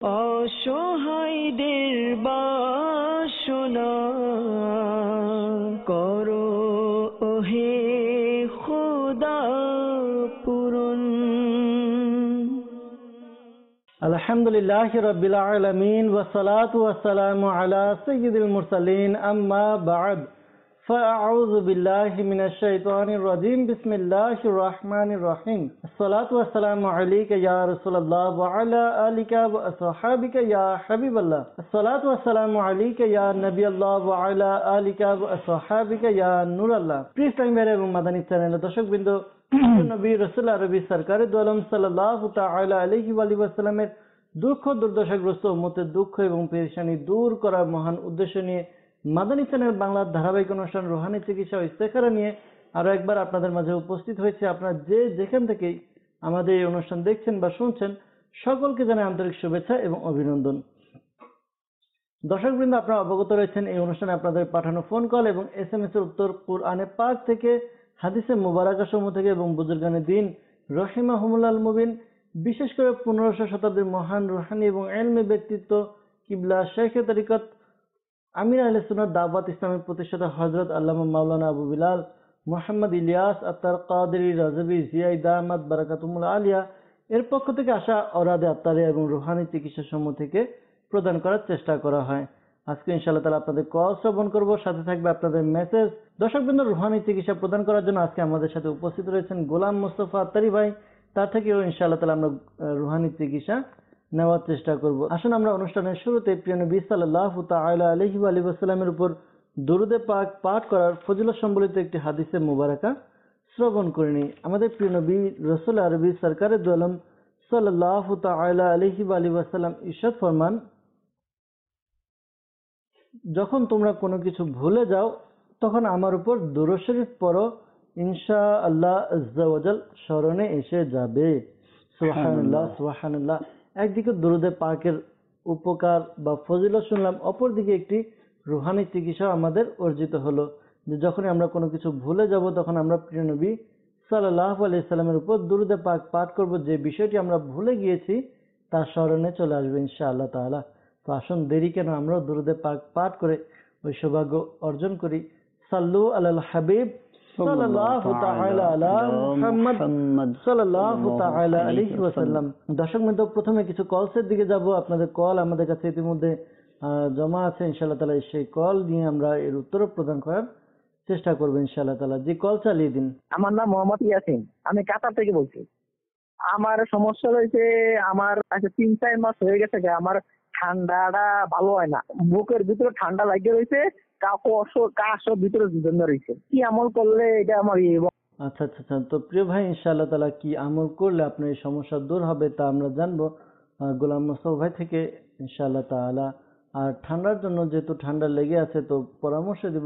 অসহায়দের বাসনা করো ওহে খোদা পূরণ। আলহামদুলিল্লাহি রাব্বিল আলামিন ওয়াসসালাতু ওয়াসসালামু আলা সাইয়্যিদিল মুরসালিন আম্মা বা'দ ফাআউযু বিল্লাহি মিনাশ শাইতানির রাজীম বিসমিল্লাহির রহমানির রহিম আসসালাতু ওয়াসসালামু আলাইকা ইয়া রাসূলুল্লাহ ওয়া আলা আলিকা ওয়া আসহাবিকা ইয়া হাবিবাল্লাহ আসসালাতু ওয়াসসালামু আলাইকা ইয়া নবিয়াল্লাহ ওয়া আলা আলিকা ওয়া আসহাবিকা ইয়া নূরাল্লাহ। প্রিয় ইসলামী ভাই এবং মাদানী চ্যানেলের দর্শকবৃন্দ, নবী রাসূল আরবি সরকারে দু আলম সাল্লাল্লাহু তাআলা আলাইহি ওয়া সাল্লামের দুঃখ দুর্দশাগ্রস্ত উম্মতের দুঃখ এবং পেরেশানি দূর করার মহান উদ্দেশ্য নিয়ে মাদানী চ্যানেল বাংলার ধারাবাহিক অনুষ্ঠান রুহানি চিকিৎসা ও ইস্তেখারা নিয়ে আরো একবার আপনাদের মাঝে উপস্থিত হয়েছে। আপনারা যে যেখান থেকে আমাদের এই অনুষ্ঠান দেখছেন বা শুনছেন, সকলকে জানাই আন্তরিক শুভেচ্ছা এবং অভিনন্দন। দর্শকবৃন্দ, আপনারা অবগত রয়েছেন এই অনুষ্ঠানে আপনাদের পাঠানো ফোন কল এবং SMS এর উত্তর কুরআনে পাক থেকে, হাদিসে মুবারাকা সমূহ থেকে এবং বুজুর্গানে দিন রহিমাহুমুল্লাহ মুবিন, বিশেষ করে 1500 শতাব্দীর মহান রুহানি এবং ইলমি ব্যক্তিত্ব কিবলা শেখে তরিকত আমির আহলে সুন্নাত দাওয়াত ইসলামের প্রতিষ্ঠাতা হযরত আল্লামা মাওলানা আবু বিলাল মুহাম্মদ ইলিয়াস আত্তার কাদেরী রাজবি জিয়াই দামাত বারাকাতুহুল আলিয়া এর পক্ষ থেকে আসা অরাদে আত্মারে এবং রুহানি চিকিৎসা সমূহ থেকে প্রদান করার চেষ্টা করা হয়। আজকে ইনশাআল্লাহ তাআলা আপনাদের কল শ্রবণ করব, সাথে থাকবে আপনাদের মেসেজ। দর্শকবৃন্দ, রুহানি চিকিৎসা প্রদান করার জন্য আজকে আমাদের সাথে উপস্থিত রয়েছেন গোলাম মোস্তফা আত্তারি ভাই। তার থেকেও ইনশাআল্লাহ তাআলা আমরা রুহানি চিকিৎসা নেওয়ার চেষ্টা করব। আসুন আমরা অনুষ্ঠানের শুরুতে প্রিয় নবী সাল্লাল্লাহু তাআলা আলাইহি ওয়া সাল্লামের উপর দুরুদে পাক পাঠ করার ফজিলত সম্বলিত একটি হাদিসে মুবারাকা শ্রবণ করে নিই। আমাদের প্রিয় নবী রাসূল আরবি সরকারে দু আলম সাল্লাল্লাহু তাআলা আলাইহি ওয়া সাল্লাম ইরশাদ ফরমান, যখন তোমরা কোনো কিছু ভুলে যাও তখন আমার উপর দুরূদ শরীফ পড়ো, ইনশাআল্লাহ আজ্জা ওয়া জাল স্মরণে এসে যাবে। সুবহানাল্লাহ সুবহানাল্লাহ। একদিকে দুরুদে পাকের উপকার বা ফজিলত শুনলাম, অপরদিকে একটি রুহানি চিকিৎসা আমাদের অর্জিত হলো যে যখন আমরা কোনো কিছু ভুলে যাব তখন আমরা প্রিয় নবী সাল্লাল্লাহু আলাইহি সাল্লামের উপর দুরুদে পাক পাঠ করব, যে বিষয়টি আমরা ভুলে গিয়েছি তার স্মরণে চলে আসবে ইনশাআল্লাহ তাআলা। তো আসুন দেরি কেন, আমরাও দুরুদে পাক পাঠ করে ওই সৌভাগ্য অর্জন করি। সাল্লু আলাল হাবিব সাল্লাল্লাহু তাআলা আলা মুহাম্মদ সাল্লাল্লাহু তাআলা আলাইহি ওয়াসাল্লাম। দর্শকবৃন্দ, প্রথমে কিছু কলসের দিকে যাব। আপনাদের কল আমাদের কাছে ইতিমধ্যে জমা আছে। ইনশাআল্লাহ তাআলা সেই কল নিয়ে আমরা এর উত্তর প্রদান করার চেষ্টা করব ইনশাআল্লাহ তাআলা। জি, কল চালিয়ে দিন। আমার নাম মোহাম্মদ ইয়াসিন, আমি কাতার থেকে বলছি। আমার সমস্যা রয়েছে, আমার আচ্ছা 3-4 মাস হয়ে গেছে আমার ঠান্ডাটা ভালো হয় না, বুকের ভিতরে ঠান্ডা লাগিয়ে রয়েছে, কাশও ভিতরে জমে রয়েছে। কি আমল করলে এটা আমার আচ্ছা আচ্ছা আচ্ছা। তো প্রিয় ভাই, ইনশাআল্লাহ তাআলা কি আমল করলে আপনার এই সমস্যা দূর হবে তা আমরা জানবো গোলাম মোস্তফা ভাই থেকে ইনশাআল্লাহ তাআলা। আর ঠান্ডার জন্য যেহেতু ঠান্ডা লেগে আছে, তো পরামর্শ দিব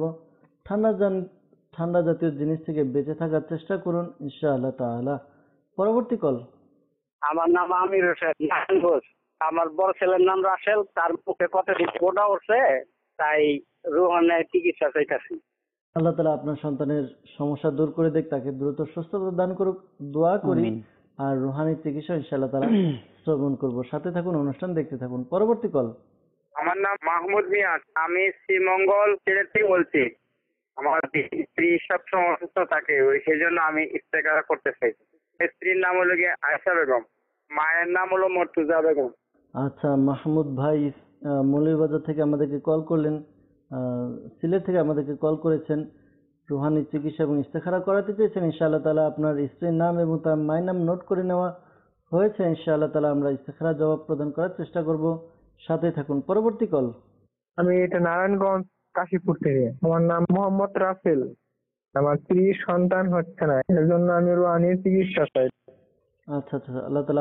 ঠান্ডা জাতীয় জিনিস থেকে বেঁচে থাকার চেষ্টা করুন ইনশাআল্লাহ তাআলা। পরবর্তী কল। আমার নাম আমির হোসেন ঘোষ। আমার বড় ছেলের নাম রাসেল, তার মুখে কত ফোটা উঠছে, তাই রুহানের চিকিৎসা চাইতেছি। আল্লাহ তাআলা আপনার সন্তানের সমস্যা দূর করে দেখ, তাকে দ্রুত সুস্থতা দান করুক, দোয়া করি। আর রুহানি চিকিৎসা ইনশাআল্লাহ তাআলা শ্রবণ করব। সাথে থাকুন, অনুষ্ঠান দেখতে থাকুন। পরবর্তী কল। আমার নাম মাহমুদ মিয়াজ, আমি শ্রীমঙ্গল সিলেট থেকে বলছি। আমার স্ত্রী সব সমস্যা থাকে, সেই জন্য আমি ইস্তেখারা করতে চাই। স্ত্রীর নাম হলো গিয়ে আয়েশা বেগম, মায়ের নাম হলো মর্তুজা বেগম। আচ্ছা মাহমুদ ভাই, মৌলভীবাজার থেকে আমাদেরকে কল করলেন, সিলেট থেকে আমাদেরকে কল করেছেন, রুহানি চিকিৎসা এবং ইস্তেখারা করাতে চেয়েছেন। ইনশাআল্লাহ তাআলা আপনার স্ত্রীর নাম এবং তার মায়ের নাম নোট করে নেওয়া হয়েছে। ইনশাআল্লাহ তাআলা আমরা ইস্তেখারা জবাব প্রদান করার চেষ্টা করব। সাথে থাকুন। পরবর্তী কল। আমি এটা নারায়ণগঞ্জ কাশীপুর থেকে। আমার নাম মোহাম্মদ রাসেল। আমার স্ত্রীর সন্তান হচ্ছে না, এর জন্য আমি রুহানির চিকিৎসা চাই। আচ্ছা আচ্ছা, আল্লাহ তাআলা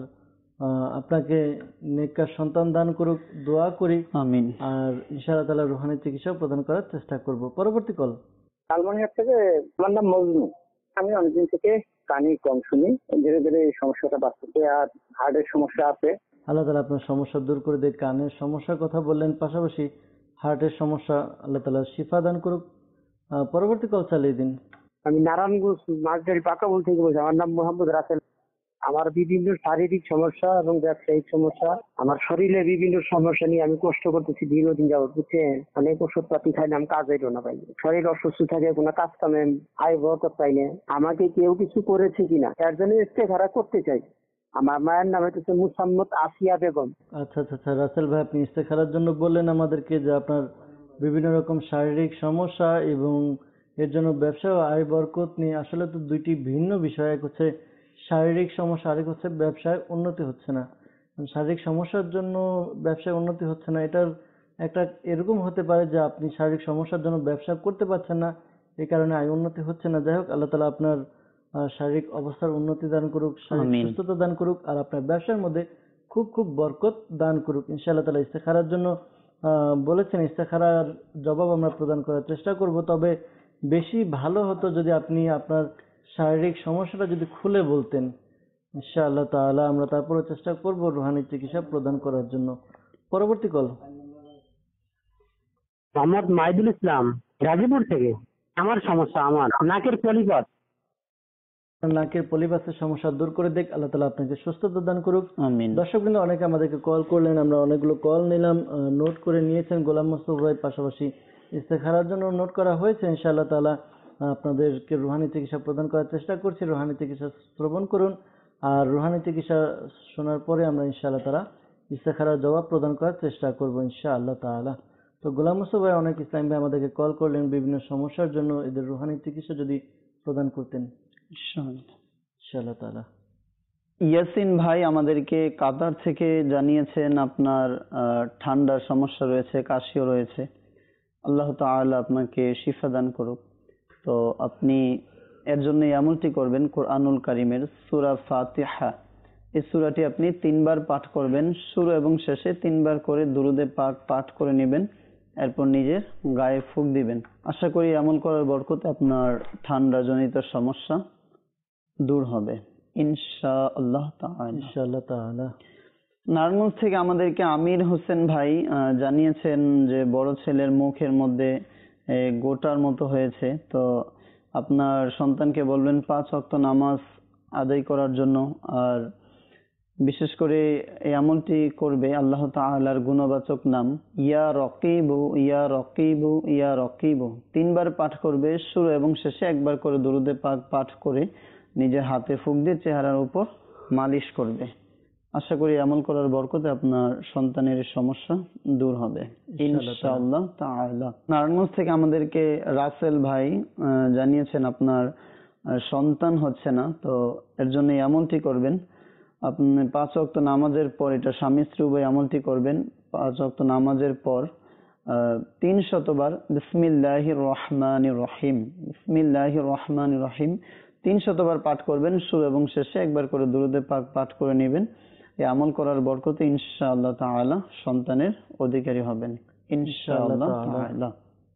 আপনাকে নেককার সন্তান দান করুক, দোয়া করি। আমিন। আর ইনশাআল্লাহ তাআলা রুহানি চিকিৎসা প্রদান করার চেষ্টা করব। পরবর্তী কল। লালমনিরহাট থেকে। আমার নাম মজনু। আমি অনেকদিন থেকে কানে কম শুনি, ধীরে ধীরে এই সমস্যাটা বাড়তেছে, আর হার্টের সমস্যা আছে। আল্লাহ তাআলা আপনার সমস্যা দূর করে দেয়। কানের সমস্যার কথা বললেন, পাশাপাশি হার্টের সমস্যা, আল্লাহ তাআলা শিফা দান করুক। পরবর্তী কল চালিয়ে দিন। আমি নারায়ণগঞ্জ মাঝদারি পাকাবুল থেকে বলছি। আমার নাম মোহাম্মদ রাসেল। আমার বিভিন্ন শারীরিক সমস্যা এবং ব্যবসায়িক সমস্যা, আমার শরীরে বিভিন্ন সমস্যা নিয়ে আমি কষ্ট করতেছি দীর্ঘদিন যাবত, বুঝছেন। অনেক ওষুধ পাতি খাইলাম, কাজ হইল না ভাই। শরীর অসুস্থ থাকে, কোনো কাজ কামে আয় বরকত পাই না। আমাকে কেউ কিছু করেছে কিনা এর জন্য ইস্তেখারা করতে চাই। আমার মায়ের নাম হচ্ছে মুসাম্মদ আসিয়া বেগম। আচ্ছা আচ্ছা আচ্ছা, রাসেল ভাই, আপনি ইস্তেখারার জন্য বললেন আমাদেরকে যে আপনার বিভিন্ন রকম শারীরিক সমস্যা এবং এর জন্য ব্যবসা ও আয় বরকত নিয়ে। আসলে তো দুইটি ভিন্ন বিষয়, এক হচ্ছে শারীরিক সমস্যা, আরেক হচ্ছে ব্যবসায় উন্নতি হচ্ছে না। শারীরিক সমস্যার জন্য ব্যবসায় উন্নতি হচ্ছে না, এটার একটা এরকম হতে পারে যে আপনি শারীরিক সমস্যার জন্য ব্যবসা করতে পারছেন না, এই কারণে আয় উন্নতি হচ্ছে না। যাই হোক, আল্লাহ তাআলা আপনার শারীরিক অবস্থার উন্নতি দান করুক, শারীরিক আমিন। সুস্থতা দান করুক, আর আপনার ব্যবসার মধ্যে খুব খুব বরকত দান করুক ইনশাআল্লাহ তাআলা। ইস্তেখারার জন্য বলেছেন, ইস্তেখারার জবাব আমরা প্রদান করার চেষ্টা করব, তবে বেশি ভালো হতো যদি আপনি আপনার শারীরিক সমস্যাটা যদি খুলে বলতেন ইনশাআল্লাহ তাআলা। আমরা তারপরে চেষ্টা করব রুহানি চিকিৎসা প্রদান করার জন্য। পরবর্তী কল। মোহাম্মদ মাইদুল ইসলাম, গাজীপুর থেকে। আমার সমস্যা, আমার নাকের পলিপাস। নাকের পলিপাসের সমস্যা দূর করে দেখ আল্লাহ তাআলা, আপনাকে সুস্থতা দান করুক। আমিন। দর্শকবৃন্দ অনেকে আমাদেরকে কল করলেন, আমরা অনেকগুলো কল নিলাম, নোট করে নিয়েছেন গোলাম মোস্তফা ভাই, পাশাপাশি ইস্তেখারার জন্য নোট করা হয়েছে। ইনশাআল্লাহ তাআলা আপনাদেরকে রুহানি চিকিৎসা প্রদান করার চেষ্টা করছি। রুহানি চিকিৎসা শ্রবণ করুন, আর রুহানি চিকিৎসা শোনার পরে আমরা ইনশাআল্লাহ তাআলা ইস্তেখারার জবাব প্রদান করার চেষ্টা করব ইনশাআল্লাহ তাআলা। তো গোলাম মোস্তফা ভাই, অনেক ইসলাম ভাই আমাদেরকে কল করলেন বিভিন্ন সমস্যার জন্য, এদের রুহানি চিকিৎসা যদি প্রদান করতেন ইনশাআল্লাহ তাআলা। ইয়াসিন ভাই আমাদেরকে কাতার থেকে জানিয়েছেন আপনার ঠান্ডার সমস্যা রয়েছে, কাশিও রয়েছে। আল্লাহ তাআলা আপনাকে শিফা দান করুক। তো আপনি এর জন্য আমলটি করবেন, কোরআনুল কারীমের সূরা ফাতিহা, এই সূরাটি আপনি 3 বার পাঠ করবেন। শুরু এবং শেষে 3 বার করে দুরুদে পাক পাঠ করে নেবেন, এরপর নিজের গায়ে ফুঁক দিবেন। আশা করি আমল করার বরকতে আপনার ঠান্ডা জনিত সমস্যা দূর হবে ইনশাআল্লাহ তাআলা। ইনশাআল্লাহ তাআলা। নারায়ণগঞ্জ থেকে আমাদেরকে আমির হোসেন ভাই জানিয়েছেন যে বড় ছেলের মুখের মধ্যে গোটার মতো হয়েছে। তো আপনার সন্তানকে বলবেন 5 ওয়াক্ত নামাজ আদায় করার জন্য, আর বিশেষ করে এই আমলটি করবে আল্লাহ তাআলার গুণবাচক নাম ইয়া রকিবু ইয়া রকিবু ইয়া রকিবু 3 বার পাঠ করবে। শুরু এবং শেষে 1 বার করে দুরুদে পাক পাঠ করে নিজের হাতে ফুঁক দিয়ে চেহারার উপর মালিশ করবে। আশা করি আমল করার বরকতে আপনার সন্তানের সমস্যা দূর হবে ইনশাআল্লাহ তাআলা। নারায়ণগঞ্জ থেকে আমাদেরকে রাসেল ভাই জানিয়েছেন আপনার সন্তান হচ্ছে না, তো এর জন্য এই আমলটি করবেন। আপনি 5 ওয়াক্ত নামাজের পর, এটা স্বামী স্ত্রী উভয় আমলটি করবেন। 5 ওয়াক্ত নামাজের পর 300 বার বিসমিল্লাহির রহমানির রহিম, বিসমিল্লাহির রহমানির রহিম 300 বার পাঠ করবেন। শুরু এবং শেষে 1 বার করে দুরুদে পাক পাঠ করে নেবেন। এই আমল করার বরকতে ইনশাআল্লাহ তাআলা সন্তানের অধিকারী হবেন ইনশাআল্লাহ তাআলা।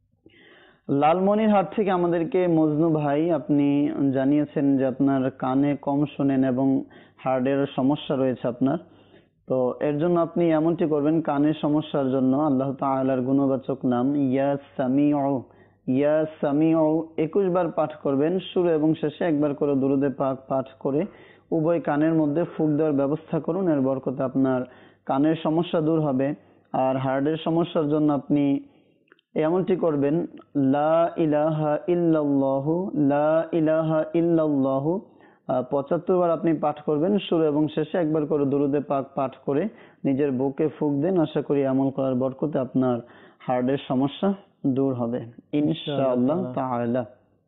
লালমনিরহাট থেকে আমাদেরকে মজনু ভাই আপনি জানিয়েছেন যে আপনার কানে কম শোনেন এবং হার্টের সমস্যা রয়েছে আপনার। তো এর জন্য আপনি এমনটি করবেন, কানের সমস্যার জন্য আল্লাহ তাআলার গুণবাচক নাম ইয়া সামিউ, ইয়া সামিউ 21 বার পাঠ করবেন। শুরু এবং শেষে 1 বার করে দুরুদে পাক পাঠ করে উভয় কানের মধ্যে ফুঁক দেওয়ার ব্যবস্থা করুন। এর বরকতে আপনার কানের সমস্যা দূর হবে। আর হার্টের সমস্যার জন্য আপনি এমনটি করবেন, লা ইলাহা ইল্লাল্লাহু লা ইলাহা ইল্লাল্লাহু 75 বার আপনি পাঠ করবেন। শুরু এবং শেষে 1 বার করে দুরুদে পাক পাঠ করে নিজের বুকে ফুঁক দেন। আশা করি আমল করার বরকতে আপনার হার্টের সমস্যা দূর হবে ইনশাআল্লাহ তাআলা।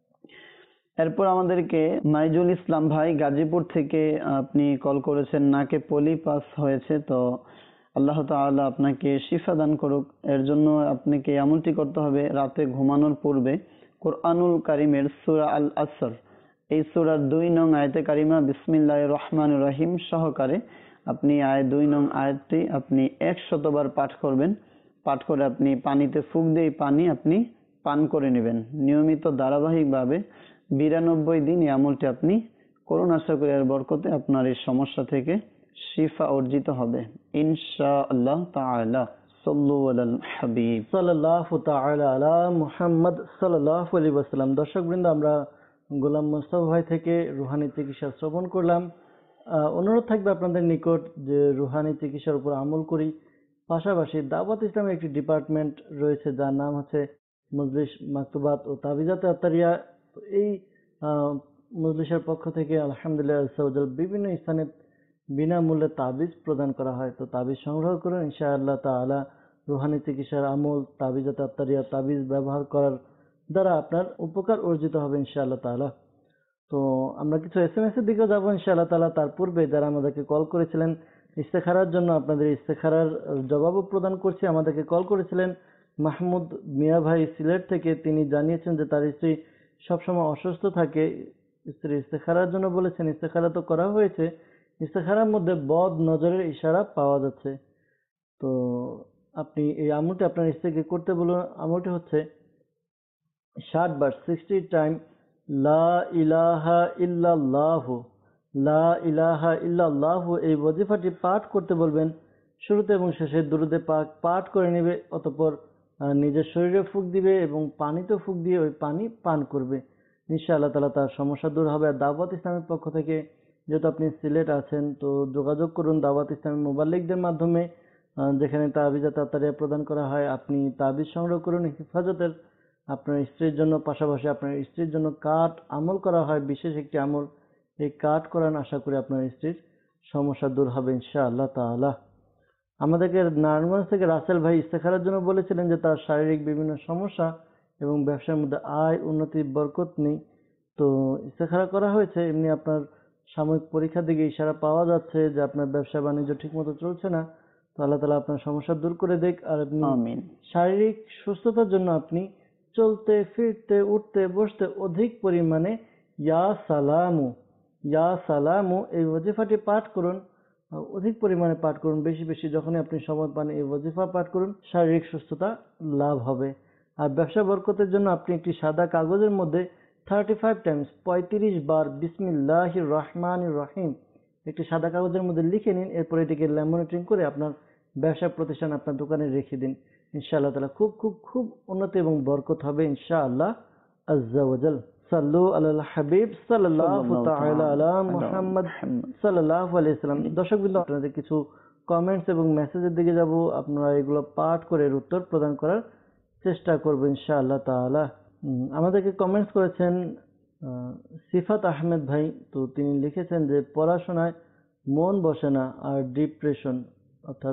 এরপর আমাদেরকে মাইজুল ইসলাম ভাই গাজীপুর থেকে আপনি কল করেছেন, নাকে পলিপাস হয়েছে। তো আল্লাহ তাআলা আপনাকে শিফা দান করুক। এর জন্য আপনাকে এমনটি করতে হবে, রাতে ঘুমানোর পূর্বে কোরআনুল কারীমের সূরা আল আসর, এই সূরার 2 নং আয়াতে কারিমা বিসমিল্লাহির রহমানির রহিম সহকারে আপনি 2 নং আয়াতটি আপনি 100 বার পাঠ করবেন। পাঠ করে আপনি পানিতে ফুঁক দিয়ে পানি আপনি পান করে নেবেন। নিয়মিত ধারাবাহিকভাবে 92 দিন এই আমলটি আপনি করুন। আশা করি এর বরকতে আপনার এই সমস্যা থেকে শিফা অর্জিত হবে ইনশাআল্লাহ তাআলা। সাল্লু আলাল হাবিব সাল্লাল্লাহু তাআলা আলা মুহাম্মদ সাল্লাল্লাহু আলাইহি ওয়াসাল্লাম। দর্শকবৃন্দ, আমরা গোলাম মোস্তফা ভাই থেকে রুহানি চিকিৎসা শ্রবণ করলাম। অনুরোধ থাকবে আপনাদের নিকট যে রুহানি চিকিৎসার উপর আমল করি, পাশাপাশি দাওয়াত ইসলামের একটি ডিপার্টমেন্ট রয়েছে যার নাম হচ্ছে মজলিস মাকতুবাত ও তাবিজাতে আত্তারিয়া। তো এই আহ, মজলিসের পক্ষ থেকে আলহামদুলিল্লাহ আজ্জাওয়াজাল বিভিন্ন স্থানে বিনামূল্যে তাবিজ প্রদান করা হয়। তো তাবিজ সংগ্রহ করুন, ইনশাআল্লাহ তাআলা রুহানি চিকিৎসার আমল, তাবিজাতে আত্তারিয়া, তাবিজ ব্যবহার করার দ্বারা আপনার উপকার অর্জিত হবে ইনশাআল্লাহ তাআলা। তো আমরা কিছু এসএমএস এর দিকেও যাবো ইনশাআল্লাহ তাআলা। তার পূর্বে যারা আমাদেরকে কল করেছিলেন ইস্তেখারার জন্য, আপনাদের ইস্তেখারার জবাবও প্রদান করছি। আমাদেরকে কল করেছিলেন মাহমুদ মিয়া ভাই সিলেট থেকে। তিনি জানিয়েছেন যে তার স্ত্রী সবসময় অসুস্থ থাকে, স্ত্রী ইস্তেখারার জন্য বলেছেন। ইস্তেখারা তো করা হয়েছে, ইস্তেখারার মধ্যে বদ নজরের ইশারা পাওয়া যাচ্ছে। তো আপনি এই আমলটি আপনার স্ত্রীকে করতে বলুন। আমলটি হচ্ছে 60 বার 60 টাইম লা ইলাহা ইল্লাল্লাহু, লা ইলাহা ইল্লাল্লাহু এই ওয়াজিফাটি পাঠ করতে বলবেন। শুরুতে এবং শেষে দুরূদে পাক পাঠ করে নেবে, অতঃপর নিজের শরীরে ফুঁক দিবে এবং পানিতে ফুঁক দিয়ে ওই পানি পান করবে। ইনশাআল্লাহ তাআলা তার সমস্যা দূর হবে। আর দাওয়াত ইসলামের পক্ষ থেকে যেহেতু আপনি সিলেট আছেন, তো যোগাযোগ করুন দাওয়াত ইসলামের মুবাল্লিগদের মাধ্যমে, যেখানে তাবিজ তাতারিয়া প্রদান করা হয়। আপনি তাবিজ সংগ্রহ করুন হেফাজতের আপনার স্ত্রীর জন্য, পাশাপাশি আপনার স্ত্রীর জন্য কাঠ আমল করা হয়, বিশেষ একটি আমল। এই কাঠ করান, আশা করি আপনার স্ত্রীর সমস্যা দূর হবে ইনশাআল্লাহ তাআলা। আমাদেরকে নারায়ণগঞ্জ থেকে রাসেল ভাই ইস্তেখারার জন্য বলেছিলেন যে তার শারীরিক বিভিন্ন সমস্যা এবং ব্যবসার মধ্যে আয় উন্নতি বরকত নেই। তো ইস্তেখারা করা হয়েছে, এমনি আপনার সাময়িক পরীক্ষার দিকে ইশারা পাওয়া যাচ্ছে যে আপনার ব্যবসা বাণিজ্য ঠিক মতো চলছে না। তো আল্লাহ তাআলা আপনার সমস্যা দূর করে দেখ। আর আপনি আমিন। শারীরিক সুস্থতার জন্য আপনি চলতে ফিরতে উঠতে বসতে অধিক পরিমাণে ইয়া সালামু এই ওয়াজিফাটি পাঠ করুন, অধিক পরিমাণে পাঠ করুন, বেশি বেশি যখনই আপনি সময় পান এই ওয়াজিফা পাঠ করুন, শারীরিক সুস্থতা লাভ হবে। আর ব্যবসা বরকতের জন্য আপনি একটি সাদা কাগজের মধ্যে 35 টাইমস 35 বার বিসমিল্লাহির রহমানির রহিম একটি সাদা কাগজের মধ্যে লিখে নিন। এরপর এটিকে ল্যামিনেটিং করে আপনার ব্যবসা প্রতিষ্ঠান আপনার দোকানে রেখে দিন। ইনশাআল্লাহ তাআলা খুব খুব খুব উন্নতি এবং বরকত হবে ইনশাআল্লাহ আজ্জা ওয়াজাল। সাল্লু আলাল হাবিব সাল্লাল্লাহু তাআলা আলা মুহাম্মদ সাল্লাল্লাহু আলাইহি সাল্লাম। দর্শকবৃন্দ, আপনাদের কিছু কমেন্টস এবং মেসেজের দিকে যাব, আপনারা এগুলো পাঠ করে এর উত্তর প্রদান করার চেষ্টা করব ইনশাআল্লাহ তাআলা। আমাদেরকে কমেন্টস করেছেন সিফাত আহমেদ ভাই। তো তিনি লিখেছেন যে পড়াশোনায় মন বসে না আর ডিপ্রেশন অর্থাৎ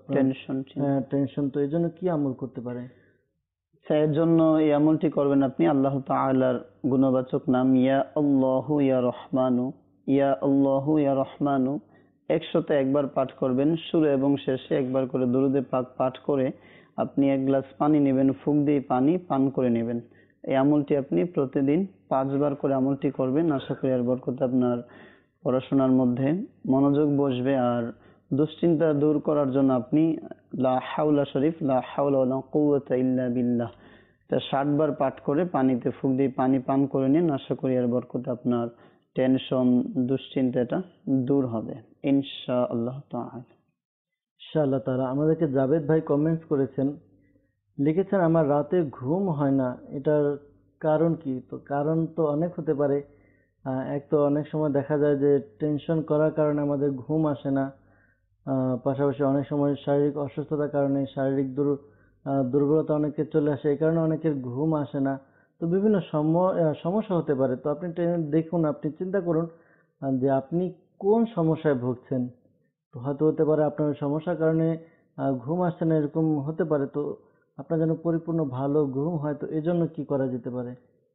টেনশন, তো এই জন্য কি আমল করতে পারে? এর জন্য এই আমলটি করবেন আপনি আল্লাহ তাআলার গুণবাচক নাম ইয়া আল্লাহু ইয়া রহমানু, ইয়া আল্লাহু ইয়া রহমানু 101 বার পাঠ করবেন। শুরু এবং শেষে একবার করে দুরূদে পাক পাঠ করে আপনি 1 গ্লাস পানি নেবেন, ফুঁক দিয়ে পানি পান করে নেবেন। এই আমলটি আপনি প্রতিদিন 5 বার করে আমলটি করবেন। আশা করি এর বরকতে আপনার পড়াশোনার মধ্যে মনোযোগ বসবে। আর দুশ্চিন্তা দূর করার জন্য আপনি লা হাওলা শরীফ, লা হাওলা ওয়ালা কুওয়াতা ইল্লা বিল্লাহ, তা 60 বার পাঠ করে পানিতে ফুঁক দিয়ে পানি পান করে নিন। আশা করি এর বরকতে আপনার টেনশন দুশ্চিন্তাটা দূর হবে ইনশাআল্লাহ তাআলা। ইনশাআল্লাহ তাআলা। আমাদেরকে জাভেদ ভাই কমেন্টস করেছেন, লিখেছেন আমার রাতে ঘুম হয় না, এটার কারণ কি? তো কারণ তো অনেক হতে পারে। এক তো অনেক সময় দেখা যায় যে টেনশন করার কারণে আমাদের ঘুম আসে না, পাশাপাশি অনেক সময় শারীরিক অসুস্থতার কারণে শারীরিক দুর্বলতা অনেকের চলে আসে, এই কারণে অনেকের ঘুম আসে না। তো বিভিন্ন সমস্যা হতে পারে। তো আপনি দেখুন, আপনি চিন্তা করুন যে আপনি কোন সমস্যায় ভুগছেন। তো হয়তো হতে পারে আপনার সমস্যার কারণে ঘুম আসছে না, এরকম হতে পারে। তো আপনার যেন পরিপূর্ণ ভালো ঘুম হয়, তো এজন্য কি করা যেতে পারে?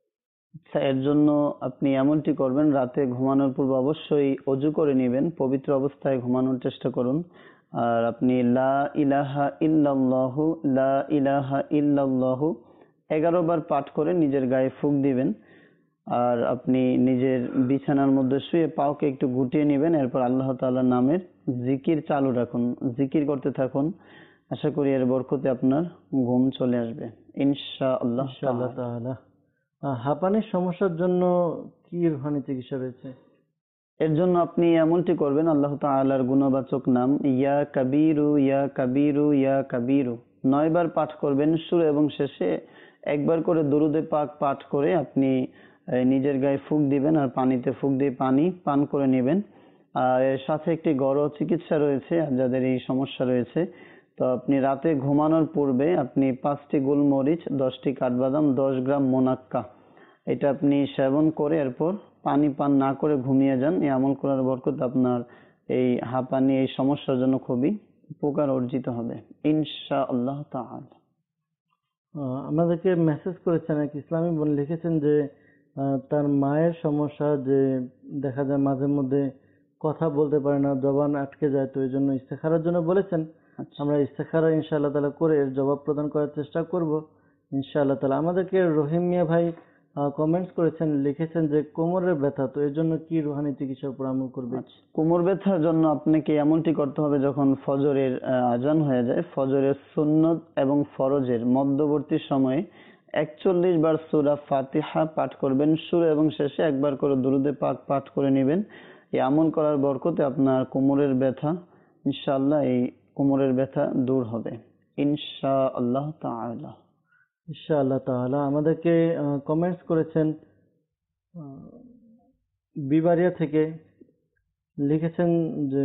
এর জন্য আপনি এমনটি করবেন, রাতে ঘুমানোর পূর্বে অবশ্যই অজু করে নেবেন, পবিত্র অবস্থায় ঘুমানোর চেষ্টা করুন। আর আপনি লা ইলাহা ইল্লাল্লাহু, লা ইলাহা ইল্লাল্লাহু 11 বার পাঠ করে নিজের গায়ে ফুঁক দিবেন। আর আপনি নিজের বিছানার মধ্যে শুয়ে পাওকে একটু গুটিয়ে নেবেন। এরপর আল্লাহ তাআলার নামের জিকির চালু রাখুন, জিকির করতে থাকুন। আশা করি এর বরকতে আপনার ঘুম চলে আসবে ইনশাআল্লাহ তাআলা। হাঁপানির সমস্যার জন্য কি রুহানি চিকিৎসা রয়েছে? এর জন্য আপনি এমনটি করবেন, আল্লাহ তাআলার গুণবাচক নাম ইয়া কাবীরু, ইয়া কাবীরু, ইয়া কাবীরু 9 বার পাঠ করবেন। শুরু এবং শেষে একবার করে দুরূদে পাক পাঠ করে আপনি নিজের গায়ে ফুঁক দিবেন আর পানিতে ফুঁক দিয়ে পানি পান করে নেবেন। আর এর সাথে একটি ঘরোয়া চিকিৎসা রয়েছে আর যাদের এই সমস্যা রয়েছে। তো আপনি রাতে ঘুমানোর পূর্বে আপনি 5টি গোলমরিচ, 10টি কাঠবাদাম, 10 গ্রাম মোনাক্কা এটা আপনি সেবন করে এরপর পানি পান না করে ঘুমিয়ে যান। এই আমল করার বরকত আপনার এই হাঁপানি এই সমস্যার জন্য খুবই উপকার অর্জিত হবে ইনশাআল্লাহ তাআলা। আমাদেরকে মেসেজ করেছেন এক ইসলামী বোন, লিখেছেন যে তার মায়ের সমস্যা, যে দেখা যায় মাঝে মধ্যে কথা বলতে পারে না, জবান আটকে যায়, তো এই জন্য ইস্তেখারার জন্য বলেছেন। আমরা ইস্তেখারা ইনশাআল্লাহ তাআলা করে এর জবাব প্রদান করার চেষ্টা করব ইনশাআল্লাহ তাআলা। আমাদেরকে রহিম মিয়া ভাই কমেন্টস করেছেন, লিখেছেন যে কোমরের ব্যথা, তো এর জন্য কি রুহানি চিকিৎসার উপর আমল করবে? কোমর ব্যথার জন্য আপনাকে এমনটি করতে হবে, যখন ফজরের আজান হয়ে যায়, ফজরের সুন্নত এবং ফরজের মধ্যবর্তী সময়ে 41 বার সূরা ফাতিহা পাঠ করবেন, শুরু এবং শেষে একবার করে দুরূদে পাক পাঠ করে নেবেন। এই আমল করার বরকতে আপনার কোমরের ব্যথা ইনশাআল্লাহ এই কোমরের ব্যথা দূর হবে ইনশাআল্লাহ তাআলা। ইনশাআল্লাহ তাআলা। আমাদেরকে কমেন্টস করেছেন বিবারিয়া থেকে, লিখেছেন যে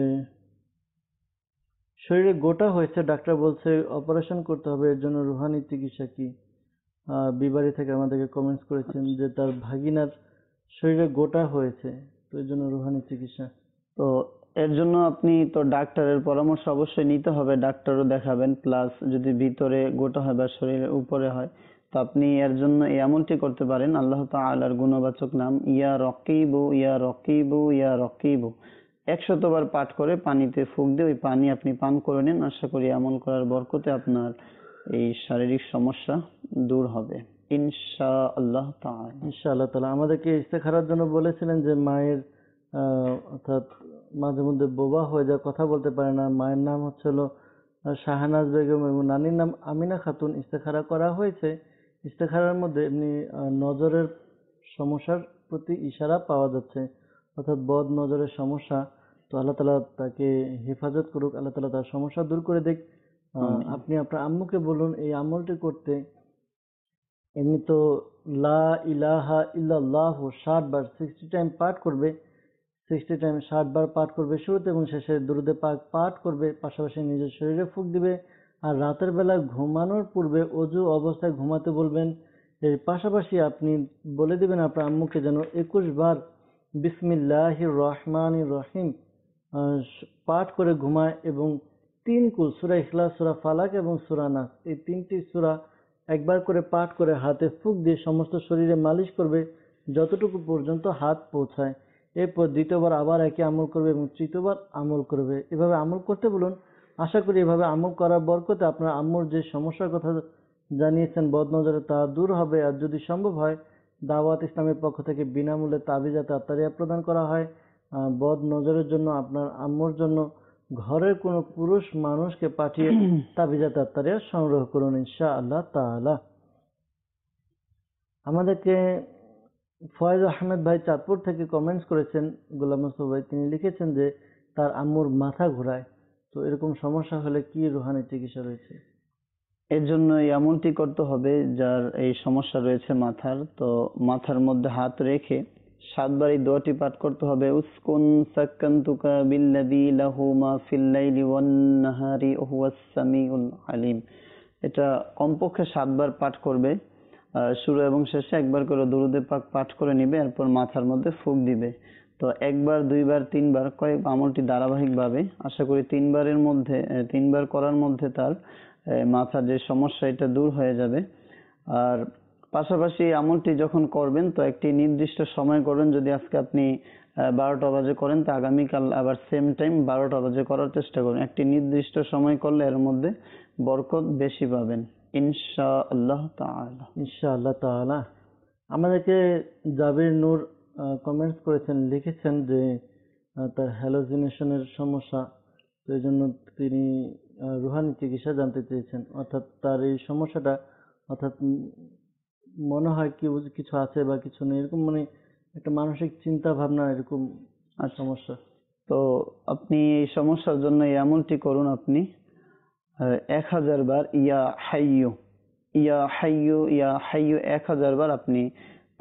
শরীরে গোটা হয়েছে, ডাক্তার বলছে অপারেশন করতে হবে, এর জন্য রুহানি চিকিৎসা কি? বিবারি থেকে আমাদেরকে কমেন্টস করেছেন যে তার ভাগিনার শরীরে গোটা হয়েছে, তো এর জন্য রুহানি চিকিৎসা। তো এর জন্য আপনি তো ডাক্তারের পরামর্শ অবশ্যই নিতে হবে, ডাক্তারও দেখাবেন, প্লাস যদি ভিতরে গোটা হয় বা শরীরের উপরে হয় তো আপনি এর জন্য এই আমলটি করতে পারেন। আল্লাহ তাআলার গুণবাচক নাম ইয়া রকিবু ইয়া রকিবু ইয়া রকিবু 100 বার পাঠ করে পানিতে ফুঁক দিয়ে ওই পানি আপনি পান করে নিন। আশা করি আমল করার বরকতে আপনার এই শারীরিক সমস্যা দূর হবে ইনশাআল্লাহ তাআলা। ইনশাআল্লাহ তাআলা। আমাদেরকে ইস্তেখারার জন্য বলেছিলেন যে মায়ের অর্থাৎ মাঝে মধ্যে বোবা হয়ে যায়, কথা বলতে পারে না। মায়ের নাম হলো শাহনাজ বেগম এবং নানির নাম আমিনা খাতুন। ইস্তেখারা করা হয়েছে, ইস্তেখারার মধ্যে এমনি নজরের সমস্যার প্রতি ইশারা পাওয়া যাচ্ছে, অর্থাৎ বদ নজরের সমস্যা। তো আল্লাহ তাআলা তাকে হেফাজত করুক, আল্লাহ তাআলা তার সমস্যা দূর করে দিক। আপনি আপনার আম্মুকে বলুন এই আমলটি করতে। এমনি তো লা ইলাহা ইল্লাল্লাহ 60 বার 60 টাইম পাঠ করবে, 60 টাইম 60 বার পাঠ করবে, শুরুতে এবং শেষে দুরূদে পাক পাঠ করবে, পাশাপাশি নিজের শরীরে ফুঁক দিবে। আর রাতের বেলা ঘুমানোর পূর্বে অজু অবস্থায় ঘুমাতে বলবেন। এর পাশাপাশি আপনি বলে দিবেন আপনার আম্মুকে যেন 21 বার বিসমিল্লাহির রহমানির রহিম পাঠ করে ঘুমায় এবং 3 কুল সূরা ইখলাস, সূরা ফালাক এবং সূরা নাস, এই 3টি সূরা একবার করে পাঠ করে হাতে ফুঁক দিয়ে সমস্ত শরীরে মালিশ করবে যতটুকু পর্যন্ত হাত পৌঁছায়। এরপর দ্বিতীয়বার আবার একই আমল করবে এবং তৃতীয়বার আমল করবে। এভাবে আমল করতে বলুন। আশা করি এভাবে আমল করার বরকতে আপনার আম্মুর যে সমস্যার কথা জানিয়েছেন বদনজরে তা দূর হবে। আর যদি সম্ভব হয় দাওয়াত ইসলামের পক্ষ থেকে বিনামূল্যে তাবিজাত আত্তারিয়া প্রদান করা হয় বদ নজরের জন্য। আপনার আম্মুর জন্য ঘরের কোনো পুরুষ মানুষকে পাঠিয়ে তাবিজাত আত্তারিয়া সংগ্রহ করুন ইনশাআল্লাহ তাআলা। আমাদেরকে ফয়েজ আহমেদ ভাই চাঁদপুর থেকে কমেন্টস করেছেন, গোলাম মোস্তফা ভাই, তিনি লিখেছেন যে তার আম্মুর মাথা ঘোরায়, তো এরকম সমস্যা হলে কি রুহানি চিকিৎসা রয়েছে? এর জন্য এমনটি করতে হবে, যার এই সমস্যা রয়েছে মাথার, তো মাথার মধ্যে হাত রেখে 7 বার এই দোয়াটি পাঠ করতে হবে। উসকুন সাক্কান্তুকা বিল্লাযী লাহু মা ফিল লাইলি ওয়ান নাহারি ওয়া হুয়াস সামিউল আলিম। এটা কমপক্ষে 7 বার পাঠ করবে, শুরু এবং শেষে একবার করে দুরূদে পাক পাঠ করে নিবে, এরপর মাথার মধ্যে ফুঁক দিবে। তো 1 বার 2 বার 3 বার কয়েক আমলটি ধারাবাহিকভাবে, আশা করি 3 বারের মধ্যে 3 বার করার মধ্যে তার মাথার যে সমস্যা এটা দূর হয়ে যাবে। আর পাশাপাশি আমলটি যখন করবেন তো একটি নির্দিষ্ট সময় করবেন। যদি আজকে আপনি 12টা বাজে করেন তো আগামীকাল আবার সেম টাইম 12টা বাজে করার চেষ্টা করুন। একটি নির্দিষ্ট সময় করলে এর মধ্যে বরকত বেশি পাবেন ইনশাআল্লাহ তাআলা। ইনশাআল্লাহ তাআলা। আমাদেরকে জাবির নূর কমেন্টস করেছেন, লিখেছেন যে তার হ্যালোজিনেশনের সমস্যা, তো এই জন্য তিনি রুহানি চিকিৎসা জানতে চেয়েছেন। অর্থাৎ তার এই সমস্যাটা, অর্থাৎ মনে হয় কি কিছু আছে বা কিছু নেই, এরকম মানে একটা মানসিক চিন্তা ভাবনা এরকম সমস্যা। তো আপনি এই সমস্যার জন্য এমনটি করুন, আপনি 1000 বার ইয়া হাইয়ু ইয়া হাইয়ু ইয়া হাইয়ু 1000 বার আপনি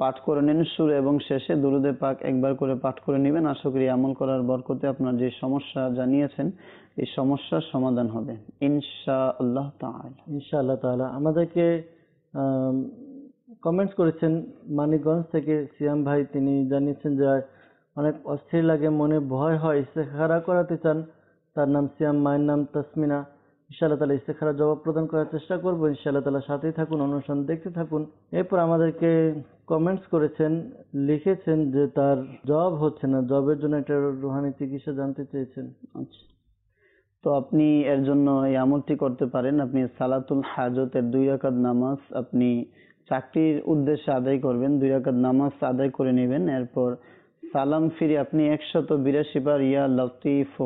পাঠ করে নিন, শুরু এবং শেষে দুরুদে পাক একবার করে পাঠ করে নেবেন। আশা করি আমল করার বরকতে আপনার যে সমস্যা জানিয়েছেন এই সমস্যার সমাধান হবে ইনশাআল্লাহ তাআলা। ইনশাআল্লাহ তাআলা। আমাদেরকে কমেন্টস করেছেন মানিকগঞ্জ থেকে সিয়াম ভাই, তিনি জানিয়েছেন যে অনেক অস্থির লাগে, মনে ভয় হয়, ইস্তেখারা করাতে চান। তার নাম সিয়াম, মায়ের নাম তাসমিনা। ইনশাআল্লাহ তাআলা ইস্তেখারা জবাব প্রদান করার চেষ্টা করব। ইনশাআল্লাহ তাআলা সাথেই থাকুন, অনুষ্ঠান দেখতে থাকুন। এরপর আমাদেরকে কমেন্টস করেছেন, লিখেছেন যে তার জব হচ্ছে না, জবের জন্য একটা রুহানি চিকিৎসা জানতে চেয়েছেন। আচ্ছা, তো আপনি এর জন্য এই আমলটি করতে পারেন। আপনি সালাতুল হাজতের 2 রাকাত নামাজ আপনি চাকরির উদ্দেশ্যে আদায় করবেন, 2 রাকাত নামাজ আদায় করে নেবেন। এরপর সালাম ফিরে আপনি 182 বার ইয়া লতিফু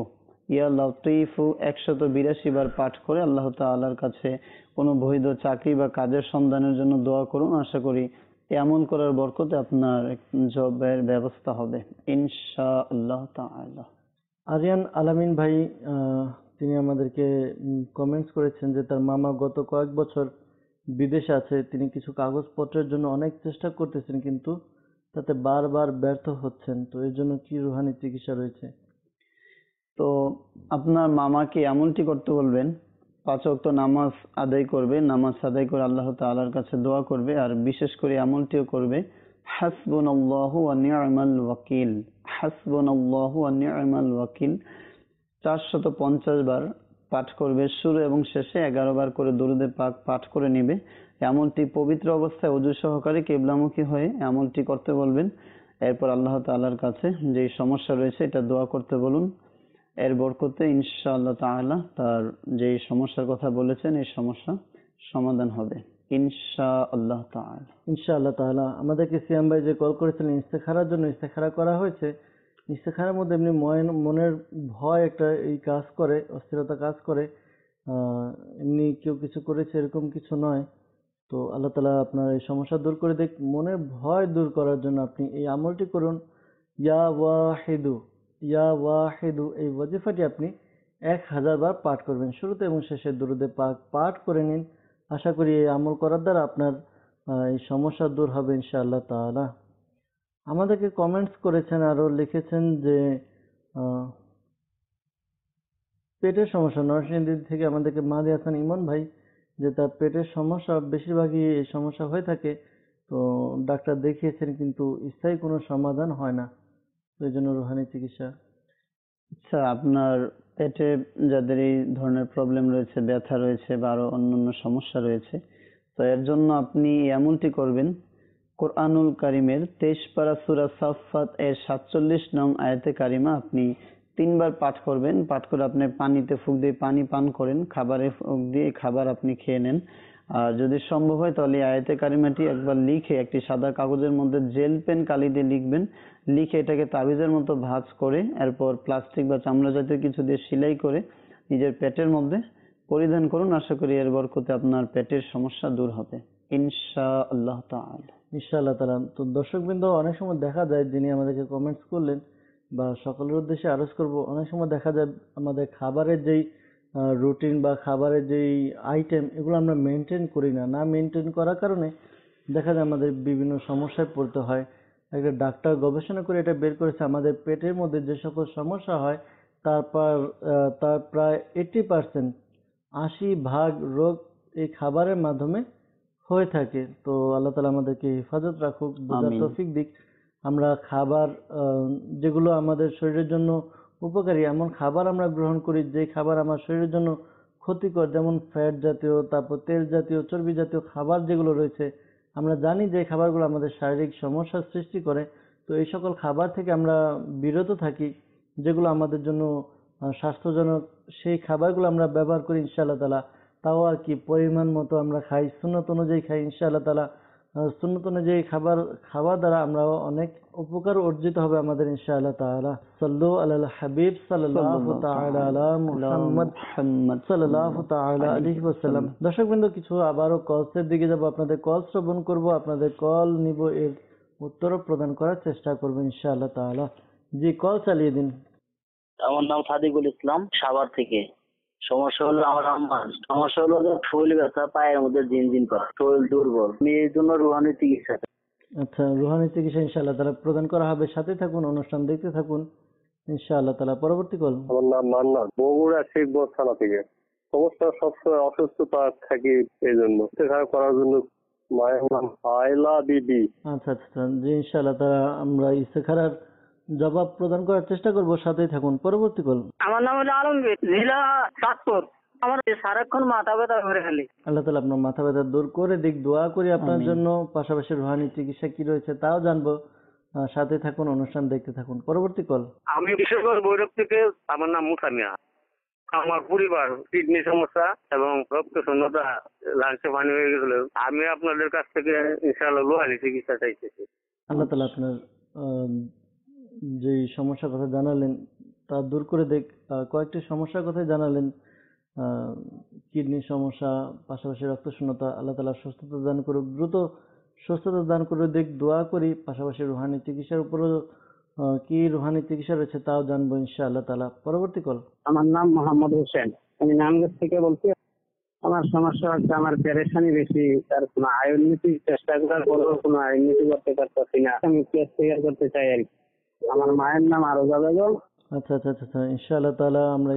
182 বার পাঠ করে আল্লাহ তাআলার কাছে কোনো বৈধ চাকরি বা কাজের সন্ধানের জন্য দোয়া করুন। আশা করি এমন করার বরকতে আপনার জবের ব্যবস্থা হবে ইনশাআল্লাহ তাআলা। আরিয়ান আলামিন ভাই, তিনি আমাদেরকে কমেন্টস করেছেন যে তার মামা গত কয়েক বছর বিদেশে আছে। তিনি কিছু কাগজপত্রের জন্য অনেক চেষ্টা করতেছেন, কিন্তু তাতে বারবার ব্যর্থ হচ্ছেন। তো এর জন্য কি রুহানি চিকিৎসা রয়েছে? তো আপনার মামাকে এমনটি করতে বলবেন, 5 ওয়াক্ত নামাজ আদায় করবে, নামাজ আদায় করে আল্লাহ তাআলার কাছে দোয়া করবে। আর বিশেষ করে এমনটিও করবে, হাসবুনাল্লাহু ওয়া নি'মাল ওয়াকিল, হাসবুনাল্লাহু ওয়া নি'মাল ওয়াকিল 450 বার পাঠ করবে। শুরু এবং শেষে 11 বার করে দরুদে পাক পাঠ করে নেবে। এমনটি পবিত্র অবস্থায় ওযু সহকারে কিবলামুখী হয়ে এমনটি করতে বলবেন। এরপর আল্লাহ তাআলার কাছে যে সমস্যা রয়েছে এটা দোয়া করতে বলুন। এর বরকতে ইনশাআল্লাহ তাআলা তার যে সমস্যার কথা বলেছেন এই সমস্যা সমাধান হবে ইনশাআল্লাহ তাআলা। ইনশাআল্লাহ তাআলা। আমাদেরকে সিয়াম ভাই যে কল করেছিলেন ইস্তেখারার জন্য, ইস্তেখারা করা হয়েছে। ইস্তেখারার মধ্যে এমনি মনের ভয় একটা এই কাজ করে, অস্থিরতা কাজ করে। এমনি কেউ কিছু করেছে এরকম কিছু নয়। তো আল্লাহ তাআলা আপনার এই সমস্যা দূর করে দেখ। মনের ভয় দূর করার জন্য আপনি এই আমলটি করুন। ইয়া ওয়াহিদু, ইয়া ওয়াহিদু এই ওয়াজিফাটি আপনি 1000 বার পাঠ করবেন। শুরুতে এবং শেষে দুরুদে পাক পাঠ করে নিন। আশা করি এই আমল করার দ্বারা আপনার এই সমস্যা দূর হবে ইনশাআল্লাহ তাআলা। আমাদেরকে কমেন্টস করেছেন, আরো লিখেছেন যে পেটের সমস্যা, নরসিংদী থেকে আমাদেরকে মাদি হাসান ইমন ভাই, যে তার পেটের সমস্যা বেশিরভাগই এই সমস্যা হয়ে থাকে। তো ডাক্তার দেখিয়েছেন কিন্তু স্থায়ী কোনো সমাধান হয় না। তো এই জন্য রুহানি চিকিৎসা। আচ্ছা, আপনার পেটে যাদের এই ধরনের প্রবলেম রয়েছে, ব্যথা রয়েছে বা আরো অন্যান্য সমস্যা রয়েছে, তো এর জন্য আপনি এমনটি করবেন, কোরআনুল কারিমের 23 পারা সূরা সাফফাত এর 47 নং আয়াতে কারিমা আপনি 3 বার পাঠ করবেন। পাঠ করে আপনি পানিতে ফুঁক দিয়ে পানি পান করেন, খাবারে ফুঁক দিয়ে খাবার আপনি খেয়ে নেন। আর যদি সম্ভব হয় তাহলে আয়াতে কারিমাটি একবার লিখে একটি সাদা কাগজের মধ্যে জেল পেন কালি দিয়ে লিখবেন। লিখে এটাকে তাবিজের মতো ভাঁজ করে এরপর প্লাস্টিক বা চামড়া জাতীয় কিছু দিয়ে সেলাই করে নিজের পেটের মধ্যে পরিধান করুন। আশা করি এর বরকতে আপনার পেটের সমস্যা দূর হবে ইনশাআল্লাহ তাআলা। ইনশাআল্লাহ তাআলা। তো দর্শকবৃন্দ, অনেক সময় দেখা যায় যিনি আমাদেরকে কমেন্টস করলেন বা সকলের উদ্দেশ্যে আরজ করব, অনেক সময় দেখা যায় আমাদের খাবারের যেই রুটিন বা খাবারের যেই আইটেম, এগুলো আমরা মেনটেন করি না। না মেনটেন করার কারণে দেখা যায় আমাদের বিভিন্ন সমস্যায় পড়তে হয়। একটা ডাক্তার গবেষণা করে এটা বের করেছে, আমাদের পেটের মধ্যে যে সকল সমস্যা হয় তার প্রায় 80% 80% রোগ এই খাবারের মাধ্যমে হয়ে থাকে। তো আল্লাহ তাআলা আমাদেরকে হেফাজত রাখুক, বোঝার আমিন। তৌফিক দিক। আমরা খাবার যেগুলো আমাদের শরীরের জন্য উপকারী এমন খাবার আমরা গ্রহণ করি, যে খাবার আমার শরীরের জন্য ক্ষতিকর, যেমন ফ্যাট জাতীয়, তারপর তেল জাতীয়, চর্বি জাতীয় খাবার যেগুলো রয়েছে, আমরা জানি যে খাবারগুলো আমাদের শারীরিক সমস্যার সৃষ্টি করে। তো এই সকল খাবার থেকে আমরা বিরত থাকি, যেগুলো আমাদের জন্য স্বাস্থ্যজনক, সেই খাবারগুলো আমরা ব্যবহার করি ইনশাআল্লাহ তাআলা। তাও আর কি পরিমাণ মতো আমরা খাই, সুন্নত অনুযায়ী খাই ইনশাআল্লাহ তাআলা। সুন্নত অনুযায়ী খাবার দ্বারা আমরা অনেক উপকার অর্জিত হবে আমাদের ইনশাআল্লাহ তাআলা। সাল্লু আলাল হাবিব সাল্লাল্লাহু তাআলা আলা মুহাম্মদ সাল্লাল্লাহু তাআলা আলাইহি ওয়াসাল্লাম। দর্শকবৃন্দ, কিছু আবারও কলসের দিকে যাব, আপনাদের কল শ্রবণ করব, আপনাদের কল নিব, এর উত্তর প্রদান করার চেষ্টা করব ইনশাআল্লাহ তাআলা। জি, কল চালিয়ে দিন। আমার নাম সাদিকুল ইসলাম, সাভার থেকে। সমস্যা হলো আমার আম্মার সমস্যা হলো যে শরীর ব্যথা, পায়ের মধ্যে ঝিনঝিন করা, শরীর দুর্বল। আমি এই জন্য রুহানি চিকিৎসা। আচ্ছা, রুহানি চিকিৎসা ইনশাআল্লাহ তাআলা প্রদান করা হবে। সাথে থাকুন, অনুষ্ঠান দেখতে থাকুন ইনশাআল্লাহ তাআলা। পরবর্তী কল। আমার নাম মান্নান, বগুড়া শিবগঞ্জ থানা থেকে। সমস্যা, সবসময় অসুস্থতা থাকি, এই জন্য দেখা করার জন্য। মায়ের নাম আয়লা বিবি। আচ্ছা আচ্ছা, জি ইনশাআল্লাহ তাআলা আমরা ইস্তেখারার জবাব প্রদান করার চেষ্টা করব। সাথেই থাকুন। পরবর্তী কল। আমার নাম হলো আলমগীর, জেলা চাঁদপুর। আমার সারাক্ষণ মাথা ব্যথা করে খালি। আল্লাহ তাআলা আপনার মাথা ব্যথা দূর করে দিক, দোয়া করি আপনার আমিন। জন্য। পাশাপাশি রুহানি চিকিৎসা কি রয়েছে তাও জানবো। সাথে থাকুন, অনুষ্ঠান দেখতে থাকুন। পরবর্তী কল। আমি বিশেষভাবে ভৈরব থেকে। আমার নাম মুসা মিয়া। আমার পরিবার কিডনি সমস্যা এবং রক্ত শূন্যতা, লাঞ্চে পানি হয়ে গেছিল। আমি আপনাদের কাছ থেকে ইনশাআল্লাহ লোহানি চিকিৎসা চাইতেছি। আল্লাহ তাআলা আপনার আহ, যে সমস্যার কথা জানালেন তা দূর করে দেখ। কয়েকটি সমস্যার কথা জানালেন, কিডনির সমস্যা, পাশাপাশি রক্তশূন্যতা। আল্লাহ তাআলা সুস্থতা দান করুক, দ্রুত সুস্থতা দান করে দেখ, দোয়া করি। পাশাপাশি রুহানি চিকিৎসার উপরও কি রুহানি চিকিৎসা রয়েছে তাও জানবো ইনশাআল্লাহ তাআলা। পরবর্তী কল। আমার নাম মোহাম্মদ হোসেন, আমি নামগঞ্জ থেকে বলছি। আমার সমস্যা হচ্ছে আমার পেরেশানি বেশি, তার কোনো আয় উন্নতি চেষ্টা করার পরেও কোনো আয় উন্নতি করতে পারতেছি না। আমি কেস ক্লিয়ার করতে চাই আর কি। আমার মায়ের নাম আরোজা বেগম। আচ্ছা আচ্ছা আচ্ছা আচ্ছা, ইনশাআল্লাহ তাআলা আমরা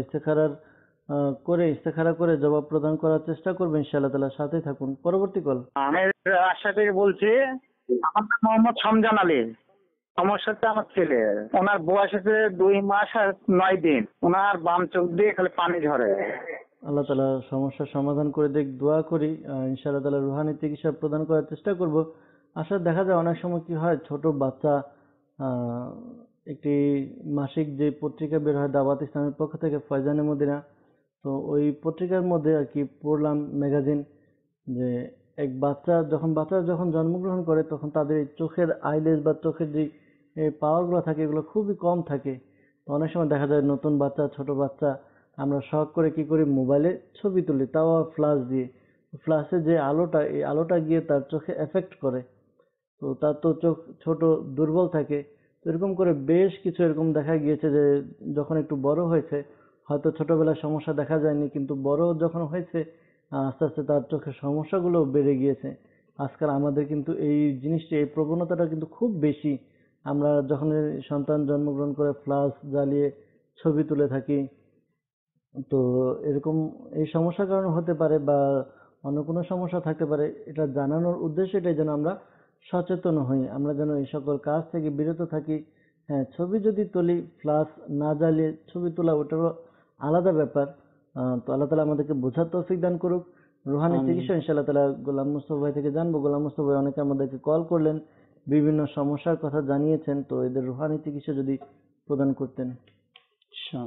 ইস্তেখারা করে জবাব প্রদান করার চেষ্টা করবো ইনশাআল্লাহ তাআলা। সাথে থাকুন। পরবর্তী কল। আমি রাজশাহী থেকে বলছি। আমার নাম মোহাম্মদ শামজান আলী। সমস্যা হচ্ছে আমার ছেলে, ওনার বয়স হচ্ছে 2 মাস আর 9 দিন। ওনার বাম চোখ দিয়ে খালি পানি ঝরে। আল্লাহ তাআলা সমস্যার সমাধান করে দেখ, দোয়া করি। ইনশাআল্লাহ তাআলা রুহানি চিকিৎসা প্রদান করার চেষ্টা করব। আসলে দেখা যায় অনেক সময় কি হয়, ছোট বাচ্চা আহ, একটি মাসিক যে পত্রিকা বের হয় দাওয়াত ইসলামের পক্ষ থেকে, ফয়জানে মদিনা, তো ওই পত্রিকার মধ্যে আর কি পড়লাম, ম্যাগাজিন, যে এক বাচ্চা যখন জন্মগ্রহণ করে তখন তাদের এই চোখের আইলেস বা চোখের যে পাওয়ারগুলো থাকে এগুলো খুবই কম থাকে। তো অনেক সময় দেখা যায় নতুন বাচ্চা, ছোট বাচ্চা, আমরা শখ করে কি করি, মোবাইলে ছবি তুলি, তাও আবার ফ্ল্যাশ দিয়ে। ফ্ল্যাশে যে আলোটা, এই আলোটা গিয়ে তার চোখে এফেক্ট করে। তো তার তো চোখ ছোট, দুর্বল থাকে। তো এরকম করে বেশ কিছু এরকম দেখা গিয়েছে যে যখন একটু বড় হয়েছে, হয়তো ছোটবেলায় সমস্যা দেখা যায়নি, কিন্তু বড় যখন হয়েছে আস্তে আস্তে তার চোখের সমস্যাগুলো বেড়ে গিয়েছে। আজকাল আমাদের কিন্তু এই জিনিসটি, এই প্রবণতাটা কিন্তু খুব বেশি। আমরা যখন সন্তান জন্মগ্রহণ করে ফ্ল্যাশ জ্বালিয়ে ছবি তুলে থাকি। তো এরকম এই সমস্যার কারণে হতে পারে বা অন্য কোনো সমস্যা থাকতে পারে, এটা জানানোর উদ্দেশ্য এটাই যেন আমরা সচেতন হই, আমরা যেন এই সকল কাজ থেকে বিরত থাকি। হ্যাঁ, ছবি যদি তুলি, ফ্ল্যাশ না জ্বালিয়ে ছবি তোলা ওটারও আলাদা ব্যাপার। তো আল্লাহ তাআলা আমাদেরকে বোঝার তৌফিক দান করুক। রুহানি আমিন। চিকিৎসা ইনশাআল্লাহ তাআলা গোলাম মুস্তফা ভাই থেকে জানবো। গোলাম মুস্তফা ভাই অনেকে আমাদেরকে কল করলেন, বিভিন্ন সমস্যার কথা জানিয়েছেন, তো এদের রুহানি চিকিৎসা যদি প্রদান করতেন। আচ্ছা।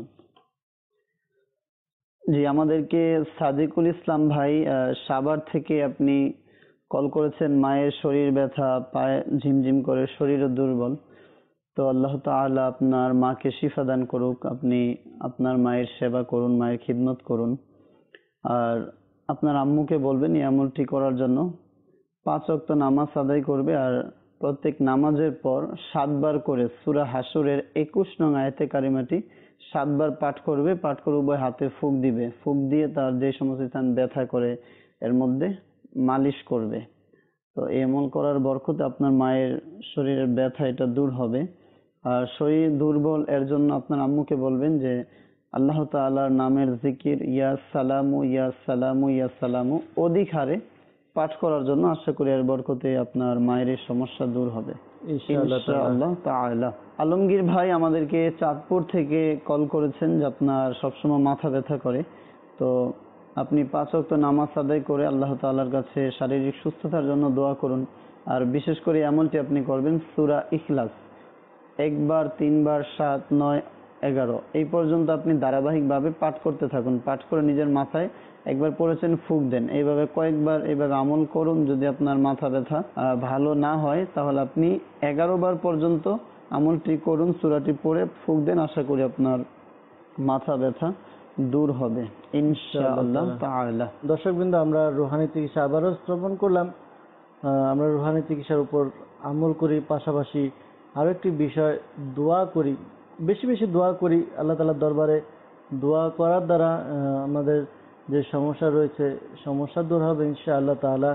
জি, আমাদেরকে সাদিকুল ইসলাম ভাই সাভার থেকে আপনি কল করেছেন। মায়ের শরীর ব্যথা, পায়ে ঝিমঝিম করে, শরীরও দুর্বল। তো আল্লাহ তাআলা আপনার মাকে শিফা দান করুক। আপনি আপনার মায়ের সেবা করুন, মায়ের খিদমত করুন। আর আপনার আম্মুকে বলবেন এই আমলটি করার জন্য। 5 ওয়াক্ত নামাজ আদায় করবে আর প্রত্যেক নামাজের পর 7 বার করে সূরা হাসরের 21 নং আয়াতে কারিমাটি 7 বার পাঠ করবে। পাঠ করে উভয় হাতে ফুঁক দিবে। ফুঁক দিয়ে তার যে সমস্ত স্থান ব্যথা করে এর মধ্যে মালিশ করবে। তো এই আমল করার বরকতে আপনার মায়ের শরীরের ব্যথা এটা দূর হবে। আর শরীর দুর্বল এর জন্য আপনার আম্মুকে বলবেন যে আল্লাহ তাআলার নামের জিকির ইয়া সালামু ইয়া সালামু ইয়া সালামু অধিক হারে পাঠ করার জন্য। আশা করি এর বরকতে আপনার মায়ের এই সমস্যা দূর হবে ইনশাআল্লাহ তাআলা। আলমগীর ভাই আমাদেরকে চাঁদপুর থেকে কল করেছেন যে আপনার সবসময় মাথা ব্যথা করে। তো আপনি 5 ওয়াক্ত নামাজ আদায় করে আল্লাহ তাআলার কাছে শারীরিক সুস্থতার জন্য দোয়া করুন। আর বিশেষ করে এমনটি আপনি করবেন, সূরা ইখলাস 1 বার, 3 বার, 7, 9, 11 এই পর্যন্ত আপনি ধারাবাহিকভাবে পাঠ করতে থাকুন। পাঠ করে নিজের মাথায় একবার পড়েছেন, ফুঁক দেন। এইভাবে কয়েকবার এইভাবে আমল করুন। যদি আপনার মাথা ব্যথা ভালো না হয় তাহলে আপনি 11 বার পর্যন্ত আমলটি করুন, সূরাটি পড়ে ফুঁক দেন। আশা করি আপনার মাথা ব্যথা দূর হবে ইনশাআল্লাহ তাআলা। দর্শকবৃন্দ, আমরা রুহানি চিকিৎসা আবারও শ্রবণ করলাম। আমরা রুহানি চিকিৎসার উপর আমল করি, পাশাপাশি আরো একটি বিষয়, দোয়া করি, বেশি বেশি দোয়া করি। আল্লাহ তাআলার দরবারে দোয়া করার দ্বারা আমাদের যে সমস্যা রয়েছে সমস্যা দূর হবে ইনশাআল্লাহ তাআলা।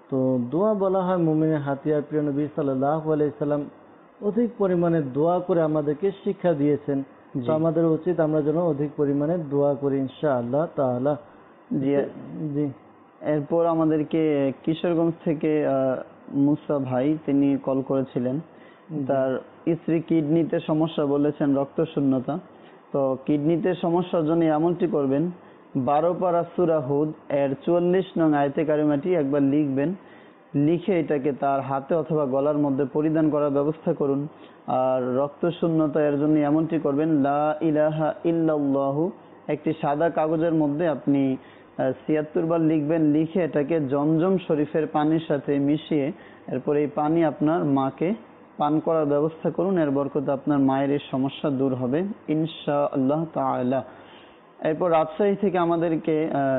তো দোয়া বলা হয় মুমিনের হাতিয়ার। প্রিয় নবী সাল্লাল্লাহু আলাইহি সাল্লাম অধিক পরিমাণে দোয়া করে আমাদেরকে শিক্ষা দিয়েছেন। তো আমাদের উচিত আমরা যেন অধিক পরিমাণে দোয়া করি ইনশাআল্লাহ তাআলা। জি জি এরপর আমাদেরকে কিশোরগঞ্জ থেকে মুসা ভাই তিনি কল করেছিলেন। তার স্ত্রী কিডনিতে সমস্যা বলেছেন, রক্ত শূন্যতা। তো কিডনিতে সমস্যার জন্য এমনটি করবেন, 12 পারা সূরা হুদ এর 44 নং আয়াতে কারিমাটি একবার লিখবেন, লিখে এটাকে তার হাতে অথবা গলার মধ্যে পরিধান করার ব্যবস্থা করুন। আর রক্ত শূন্যতা এর জন্য এমনটি করবেন, লা ইলাহা ইল্লাল্লাহু একটি সাদা কাগজের মধ্যে আপনি 76 বার লিখবেন, লিখে এটাকে জমজম শরীফের পানির সাথে মিশিয়ে এরপর এই পানি আপনার মাকে পান করার ব্যবস্থা করুন। এর বরকতে আপনার মায়ের এই সমস্যা দূর হবে ইনশাআল্লাহ তাআলা। এরপর রাজশাহী থেকে আমাদেরকে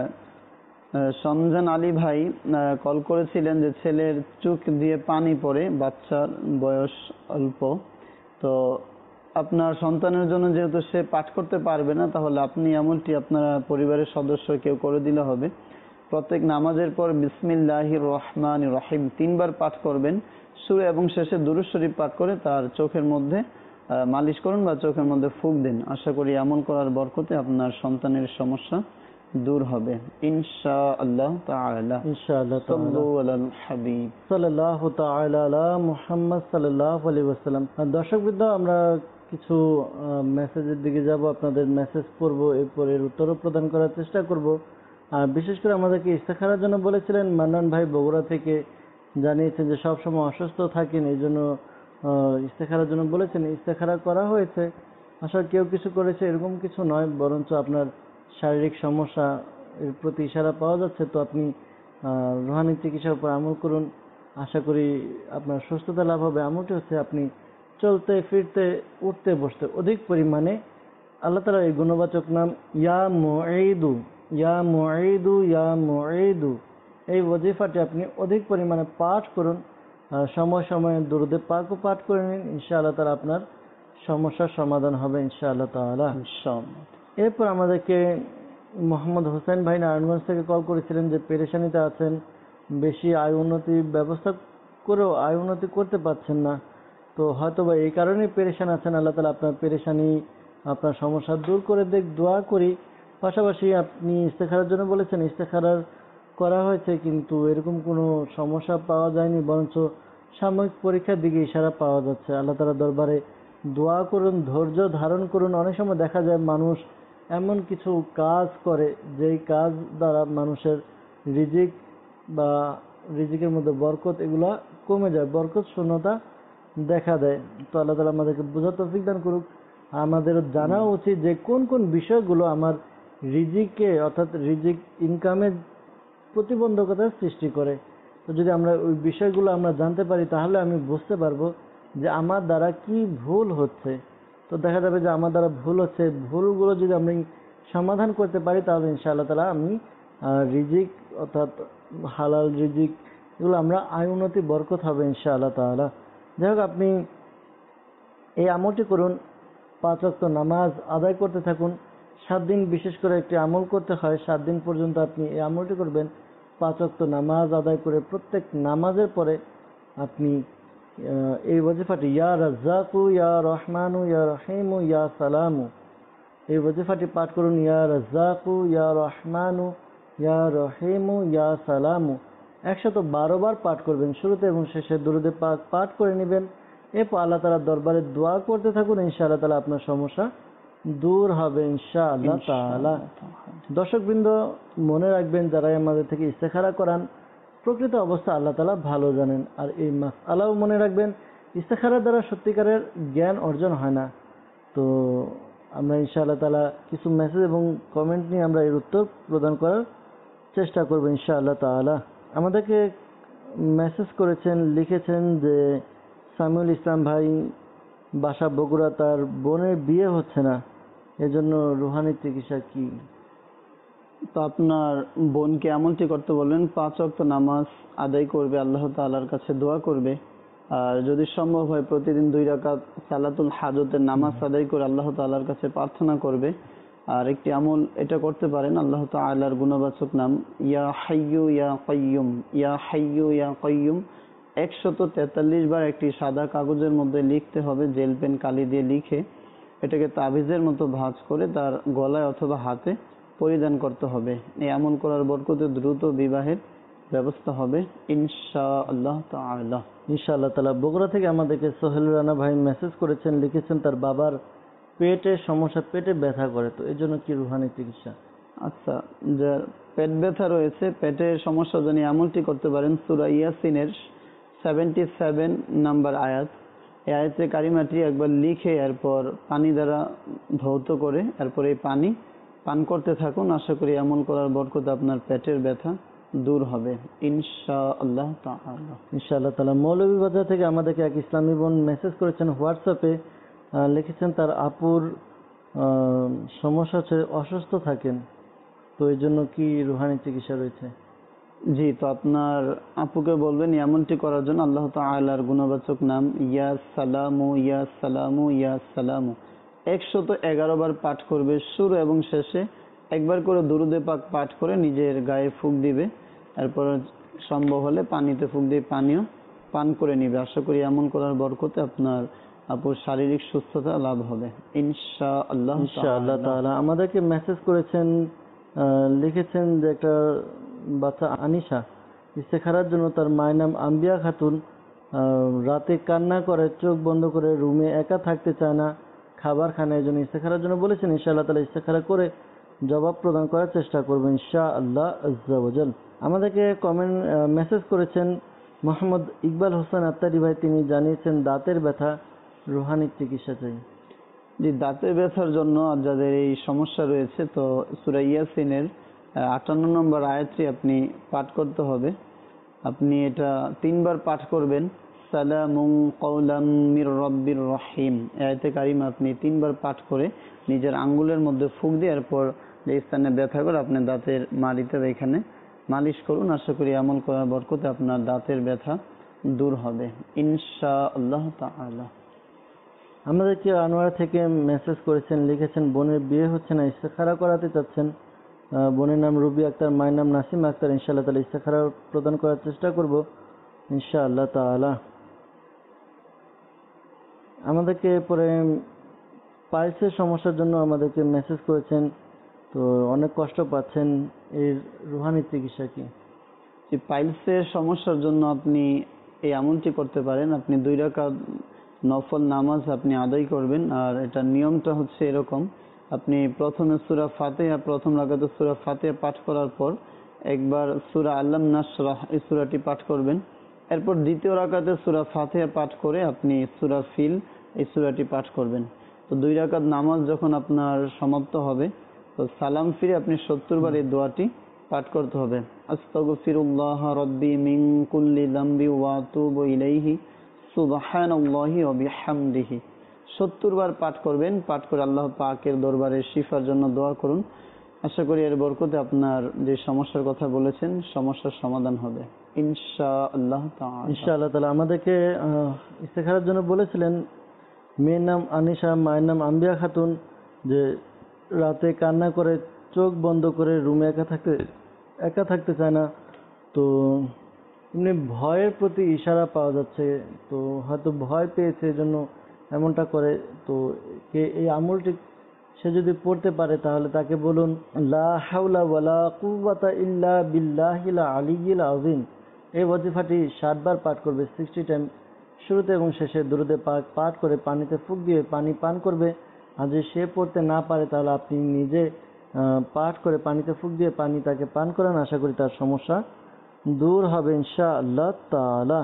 সঞ্জান আলী ভাই কল করেছিলেন যে ছেলের চোখ দিয়ে পানি পড়ে, বাচ্চার বয়স অল্প। তো আপনার সন্তানের জন্য যেহেতু সে পাঠ করতে পারবে না, তাহলে আপনি এমনটি আপনার পরিবারের সদস্য কেউ করে দিলে হবে। প্রত্যেক নামাজের পর বিসমিল্লাহির রহমানির রহিম 3 বার পাঠ করবেন, শুরু এবং শেষে দুরূদ শরীফ পাঠ করে তার চোখের মধ্যে মালিশ করুন বা চোখের মধ্যে ফুঁক দিন। আশা করি আমল করার বরকতে আপনার সন্তানের সমস্যা দূর হবে ইনশাআল্লাহ তাআলা। ইনশাআল্লাহ সাল্লু আলাল হাবিব সাল্লাল্লাহু তাআলা আলা মুহাম্মদ সাল্লাল্লাহু আলাইহি ওয়াসাল্লাম। দর্শকবৃন্দ, আমরা কিছু মেসেজের দিকে যাব, আপনাদের মেসেজ পড়ব, এরপর এর উত্তরও প্রদান করার চেষ্টা করব। আর বিশেষ করে আমাদেরকে ইস্তেখারার জন্য বলেছিলেন মান্নান ভাই বগুড়া থেকে, জানিয়েছেন যে সবসময় অসুস্থ থাকেন, এই জন্য ইস্তেখারার জন্য বলেছেন। ইস্তেখারা করা হয়েছে, আসলে কেউ কিছু করেছে এরকম কিছু নয়, বরঞ্চ আপনার শারীরিক সমস্যা এর প্রতি ইশারা পাওয়া যাচ্ছে। তো আপনি রুহানি চিকিৎসার উপর আমল করুন, আশা করি আপনার সুস্থতা লাভ হবে। আমলটি হচ্ছে আপনি চলতে ফিরতে উঠতে বসতে অধিক পরিমাণে আল্লাহ তাআলার এই গুণবাচক নাম ইয়া মুঈদু ইয়া মুঈদু ইয়া মুঈদু এই ওয়াজিফাটি আপনি অধিক পরিমাণে পাঠ করুন। সময় সময়ে দুরূদে পাকও পাঠ করে নিন, ইনশাআল্লাহ তাআলা আপনার সমস্যার সমাধান হবে ইনশাআল্লাহ তাআলা। এরপর আমাদেরকে মোহাম্মদ হোসেন ভাই নারায়ণগঞ্জ থেকে কল করেছিলেন যে পেরেশানিতে আছেন, বেশি আয় উন্নতির ব্যবস্থা করেও আয় উন্নতি করতে পারছেন না। তো হয়তো বা এই কারণেই পেরেশান আছেন। আল্লাহ তাআলা আপনার পেরেশানি, আপনার সমস্যা দূর করে দেখ, দোয়া করি। পাশাপাশি আপনি ইস্তেখারার জন্য বলেছেন, ইস্তেখারার করা হয়েছে কিন্তু এরকম কোনো সমস্যা পাওয়া যায়নি, বরঞ্চ সাময়িক পরীক্ষার দিকে ইশারা পাওয়া যাচ্ছে। আল্লাহ তাআলার দরবারে দোয়া করুন, ধৈর্য ধারণ করুন। অনেক সময় দেখা যায় মানুষ এমন কিছু কাজ করে যেই কাজ দ্বারা মানুষের রিজিক বা রিজিকের মধ্যে বরকত এগুলা কমে যায়, বরকত শূন্যতা দেখা দেয়। তো আল্লাহ তাআলা আমাদেরকে বোঝার তৌফিক দান করুক। আমাদের জানা উচিত যে কোন কোন বিষয়গুলো আমার রিজিকে অর্থাৎ রিজিক ইনকামের প্রতিবন্ধকতার সৃষ্টি করে। তো যদি আমরা ওই বিষয়গুলো আমরা জানতে পারি, তাহলে আমি বুঝতে পারবো যে আমার দ্বারা কি ভুল হচ্ছে। তো দেখা যাবে যে আমার দ্বারা ভুল হচ্ছে, ভুলগুলো যদি আমি সমাধান করতে পারি, তাহলে ইনশাআল্লাহ তাআলা আমি রিজিক অর্থাৎ হালাল রিজিক এগুলো আমরা আয় উন্নতি বরকত হবে ইনশাআল্লাহ তাআলা। যাই হোক, আপনি এই আমলটি করুন, 5 ওয়াক্ত নামাজ আদায় করতে থাকুন। 7 দিন বিশেষ করে একটি আমল করতে হয়, 7 দিন পর্যন্ত আপনি এই আমলটি করবেন। 5 ওয়াক্ত নামাজ আদায় করে প্রত্যেক নামাজের পরে আপনি এই ওয়াজিফাটি ইয়া রাজ্জাকু ইয়া রহমানু ইয়া রহিমু ইয়া সালামু এই ওয়াজিফাটি পাঠ করুন। ইয়া রাজ্জাকু ইয়া রহমানু ইয়া রহিমু ইয়া সালামু 112 বার পাঠ করবেন। শুরুতে এবং শেষে দুরূদে পাক পাঠ করে নেবেন। এরপর আল্লাহ তাআলার দরবারে দোয়া করতে থাকুন, ইনশাআল্লাহ তাআলা আপনার সমস্যা দূর হবে ইনশাআল্লাহ তাআলা। দর্শকবৃন্দ, মনে রাখবেন, যারা আমাদের থেকে ইস্তেখারা করান প্রকৃত অবস্থা আল্লাহ তাআলা ভালো জানেন। আর এই মাসআলাও মনে রাখবেন, ইস্তেখারার দ্বারা সত্যিকারের জ্ঞান অর্জন হয় না। তো আমরা ইনশাআল্লাহ তাআলা কিছু মেসেজ এবং কমেন্ট নিয়ে আমরা এর উত্তর প্রদান করার চেষ্টা করব ইনশাআল্লাহ তাআলা। আমাদেরকে মেসেজ করেছেন, লিখেছেন যে সামিউল ইসলাম ভাই বাসা বগুড়া, তার বোনের বিয়ে হচ্ছে না, এজন্য রুহানি চিকিৎসা কি? তো আপনার বোনকে এমনটি করতে বলবেন, 5 ওয়াক্ত নামাজ আদায় করবে, আল্লাহ তাআলার কাছে দোয়া করবে। আর যদি সম্ভব হয় প্রতিদিন 2 রাকাত সালাতুল হাজতের নামাজ আদায় করে আল্লাহ তাআলার কাছে প্রার্থনা করবে আর একটি আমল এটা করতে পারেন, আল্লাহ তাআলার গুণবাচক নাম ইয়া হাইয়ু ইয়া কাইয়ুম, ইয়া হাইয়ু ইয়া কাইয়ুম 143 বার একটি সাদা কাগজের মধ্যে লিখতে হবে, জেল পেন কালি দিয়ে লিখে এটাকে তাবিজের মতো ভাঁজ করে তার গলায় অথবা হাতে পরিধান করতে হবে। এই আমল করার বরকতে দ্রুত বিবাহের ব্যবস্থা হবে ইনশাআল্লাহ তাআলা। ইনশাআল্লাহ তাআলা। বগুড়া থেকে আমাদেরকে সোহেল রানা ভাই মেসেজ করেছেন, লিখেছেন তার বাবার পেটের সমস্যা, পেটে ব্যথা করে, তো এর জন্য কি রুহানি চিকিৎসা? আচ্ছা, যে পেট ব্যথা রয়েছে, পেটের সমস্যার জন্য আমলটি করতে পারেন সূরা ইয়াসিনের 77 নাম্বার আয়াত। এই আয়াতে কারিমাটি একবার লিখে এরপর পানি দ্বারা ধৌত করে এরপর এই পানি পান করতে থাকুন। আশা করি আমল করার বরকতে আপনার পেটের ব্যথা দূর হবে ইনশাআল্লাহ তাআলা। ইনশাআল্লাহ তাআলা। মৌলভীবাজার থেকে আমাদেরকে এক ইসলামী বোন মেসেজ করেছেন হোয়াটসঅ্যাপে, লিখেছেন তার আপুর সমস্যা হচ্ছে অসুস্থ থাকেন, তো এই জন্য কি রুহানি চিকিৎসা রয়েছে? জি, তো আপনার আপুকে বলবেন এমনটি করার জন্য আল্লাহ তাআলার গুণবাচক নাম ইয়া সালামু ইয়া সালামু ইয়া সালামু 111 বার পাঠ করবে, শুরু এবং শেষে একবার করে দুরুদে পাক পাঠ করে নিজের গায়ে ফুঁক দিবে, এরপর সম্ভব হলে পানিতে ফুঁক দিয়ে পানীয় পান করে নিবে। আশা করি এমন করার বরকতে আপনার আপুর শারীরিক সুস্থতা লাভ হবে ইনশাআল্লাহ ইনশাআল্লাহ তাআলা। আমাদেরকে মেসেজ করেছেন, লিখেছেন যে একটা বাচ্চা আনিশা ইস্তেখারার জন্য তার মায়ের নাম আম্বিয়া খাতুন, রাতে কান্না করে, চোখ বন্ধ করে রুমে একা থাকতে চায় না, খাবার খায় না, এই জন্য ইস্তেখারার জন্য বলেছেন। ইনশাআল্লাহ তাআলা ইস্তেখারা করে জবাব প্রদান করার চেষ্টা করবো ইনশাআল্লাহ আজ্জা ওয়া জাল। আমাদেরকে কমেন্ট মেসেজ করেছেন মোহাম্মদ ইকবাল হোসেন আত্তারি ভাই, তিনি জানিয়েছেন দাঁতের ব্যথা, রুহানি চিকিৎসা চাই। যে দাঁতের ব্যথার জন্য যাদের এই সমস্যা রয়েছে, তো সূরা ইয়াসিনের 58 নম্বর আয়াতটি আপনি পাঠ করতে হবে। আপনি এটা 3 বার পাঠ করবেন, সালামুন কাওলাম মির রাব্বির রহিম। আয়াতে কারিমা আপনি 3 বার পাঠ করে নিজের আঙ্গুলের মধ্যে ফুঁক দিয়ে এরপর যে স্থানে ব্যথা করে আপনি দাঁতের মাড়িতে এখানে মালিশ করুন। আশা করি আমল করার বরকতে আপনার দাঁতের ব্যথা দূর হবে ইনশাআল্লাহ তাআলা। আমাদেরকে আনোয়ারা থেকে মেসেজ করেছেন, লিখেছেন বোনের বিয়ে হচ্ছে না, ইস্তেখারা করাতে চাচ্ছেন। বোনের নাম রুবি আক্তার, মায়ের নাম নাসিমা আক্তার। ইনশাআল্লাহ তাআলা ইস্তেখারা প্রদান করার চেষ্টা করব ইনশাআল্লাহ তাআলা। আমাদেরকে পরে পাইলসের সমস্যার জন্য আমাদেরকে মেসেজ করেছেন, তো অনেক কষ্ট পাচ্ছেন, এর রুহানি চিকিৎসা কি? যে পাইলসের সমস্যার জন্য আপনি এই আমলটি করতে পারেন। আপনি 2 রাকাত নফল নামাজ আপনি আদায় করবেন, আর এটা নিয়মটা হচ্ছে এরকম, আপনি প্রথমে সূরা ফাতিহা, প্রথম রাকাতে সূরা ফাতিহা পাঠ করার পর একবার সূরা আল্লাম নাশরাহ এই সূরাটি পাঠ করবেন, এরপর দ্বিতীয় রাকাতে সূরা ফাতিহা পাঠ করে আপনি সূরা ফিল এই সূরাটি পাঠ করবেন। তো 2 রাকাত নামাজ যখন আপনার সমাপ্ত হবে, তো সালাম ফিরে আপনি 70 বার এই দোয়াটি পাঠ করতে হবে। আস্তাগফিরুল্লাহ রাব্বি মিন কুল্লি যামবি ওয়া আতুবু ইলাইহি সুবহানাল্লাহি ওয়া বিহামদিহি 70 বার পাঠ করবেন। পাঠ করে আল্লাহ পাকের দরবারে শিফার জন্য দোয়া করুন। আশা করি এর বরকতে আপনার যে সমস্যার কথা বলেছেন সমস্যার সমাধান হবে ইনশাআল্লাহ তাআলা। ইনশাআল্লাহ তাআলা। আমাদেরকে ইস্তেখারার জন্য বলেছিলেন, মেয়ের নাম আনিশা, মায়ের নাম আম্বিয়া খাতুন, যে রাতে কান্না করে, চোখ বন্ধ করে রুমে একা থাকতে চায় না, তো এমনি ভয়ের প্রতি ইশারা পাওয়া যাচ্ছে, তো হয়তো ভয় পেয়েছে এজন্য এমনটা করে। তো এই আমলটি সে যদি পড়তে পারে তাহলে তাকে বলুন লা হাওলা ওয়ালা কুওয়াতা ইল্লা বিল্লাহিল আলিয়্যিল আযীম। এই ওয়াজিফাটি 60 বার পাঠ করবে, 60 টাইম, শুরুতে এবং শেষে দুরুদে পাক পাঠ করে পানিতে ফুঁক দিয়ে পানি পান করবে। আর যদি সে পড়তে না পারে তাহলে আপনি নিজে পাঠ করে পানিতে ফুঁক দিয়ে পানি তাকে পান করান। আশা করি তার সমস্যা দূর হবে ইনশাআল্লাহ তাআলা।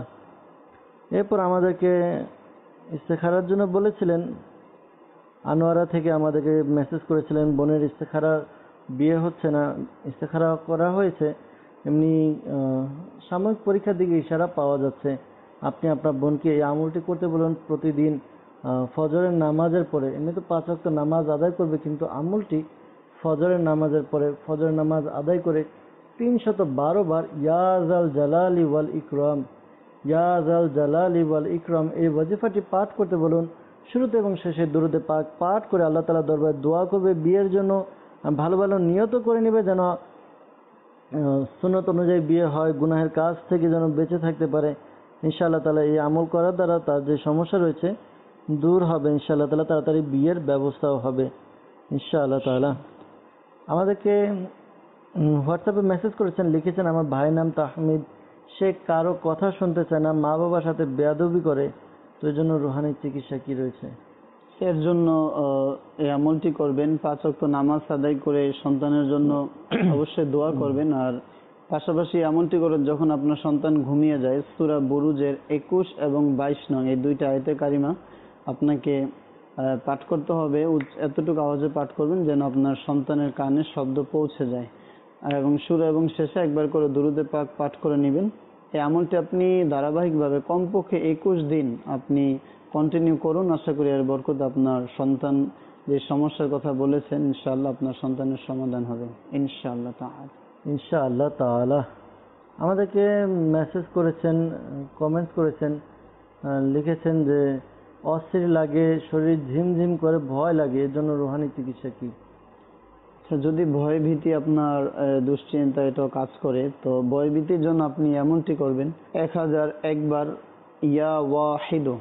এরপর আমাদেরকে ইস্তেখারার জন্য বলেছিলেন, আনোয়ারা থেকে আমাদেরকে মেসেজ করেছিলেন, বোনের ইস্তেখারা বিয়ে হচ্ছে না, ইস্তেখারা করা হয়েছে, এমনি সাময়িক পরীক্ষার দিকে ইশারা পাওয়া যাচ্ছে। আপনি আপনার বোনকে এই আমলটি করতে বলুন প্রতিদিন ফজরের নামাজের পরে। এমনি তো 5 ওয়াক্ত নামাজ আদায় করবে, কিন্তু আমলটি ফজরের নামাজের পরে, ফজরের নামাজ আদায় করে 312 বার ইয়া জাল জালালি ওয়াল ইকরাম, ইয়া জাল জালালি ওয়াল ইকরাম এই ওয়াজিফাটি পাঠ করতে বলুন। শুরুতে এবং শেষে দুরুদে পাক পাঠ করে আল্লাহ তাআলা দরবারে দোয়া করবে, বিয়ের জন্য ভালো ভালো নিয়ত করে নেবে যেন সুন্নত অনুযায়ী বিয়ে হয়, গুনাহের কাজ থেকে যেন বেঁচে থাকতে পারে। ইনশাআল্লাহ তাআলা এই আমল করার দ্বারা তার যে সমস্যা রয়েছে দূর হবে, ইনশাআল্লাহ তাআলা তাড়াতাড়ি বিয়ের ব্যবস্থাও হবে ইনশাআল্লাহ তাআলা। আমাদেরকে হোয়াটসঅ্যাপে মেসেজ করেছেন, লিখেছেন আমার ভাইয়ের নাম তাহমিদ, সে কারো কথা শুনতে চায় না, মা বাবার সাথে বেয়াদবি করে, তো এই জন্য রুহানি চিকিৎসা কি রয়েছে? এর জন্য এই আমলটি করবেন, 5 ওয়াক্ত নামাজ আদায় করে সন্তানের জন্য অবশ্যই দোয়া করবেন। আর পাশাপাশি আমলটি করে যখন আপনার সন্তান ঘুমিয়ে যায়, সূরা বুরুজের 21 এবং 22 নং এই দুইটা আয়াতে কারিমা আপনাকে পাঠ করতে হবে। এতটুকু আওয়াজে পাঠ করবেন যেন আপনার সন্তানের কানে শব্দ পৌঁছে যায়, এবং শুরু এবং শেষে একবার করে দুরুদে পাক পাঠ করে নেবেন। এই আমলটি আপনি ধারাবাহিকভাবে কমপক্ষে 21 দিন আপনি কন্টিনিউ করুন। আশা করি এর বরকতে আপনার সন্তান যে সমস্যার কথা বলেছেন ইনশাআল্লাহ আপনার সন্তানের সমাধান হবে ইনশাআল্লাহ তাআলা। ইনশাআল্লাহ তাআলা। আমাদেরকে মেসেজ করেছেন, কমেন্টস করেছেন, লিখেছেন যে অস্থির লাগে, শরীর ঝিমঝিম করে, ভয় লাগে, এর জন্য রুহানি চিকিৎসা কি? যদি ভয় ভীতি আপনার দুশ্চিন্তা এটাও কাজ করে, তো ভয় ভীতির জন্য আপনি এমনটি করবেন, 1001 বার ইয়া ওয়াহিদু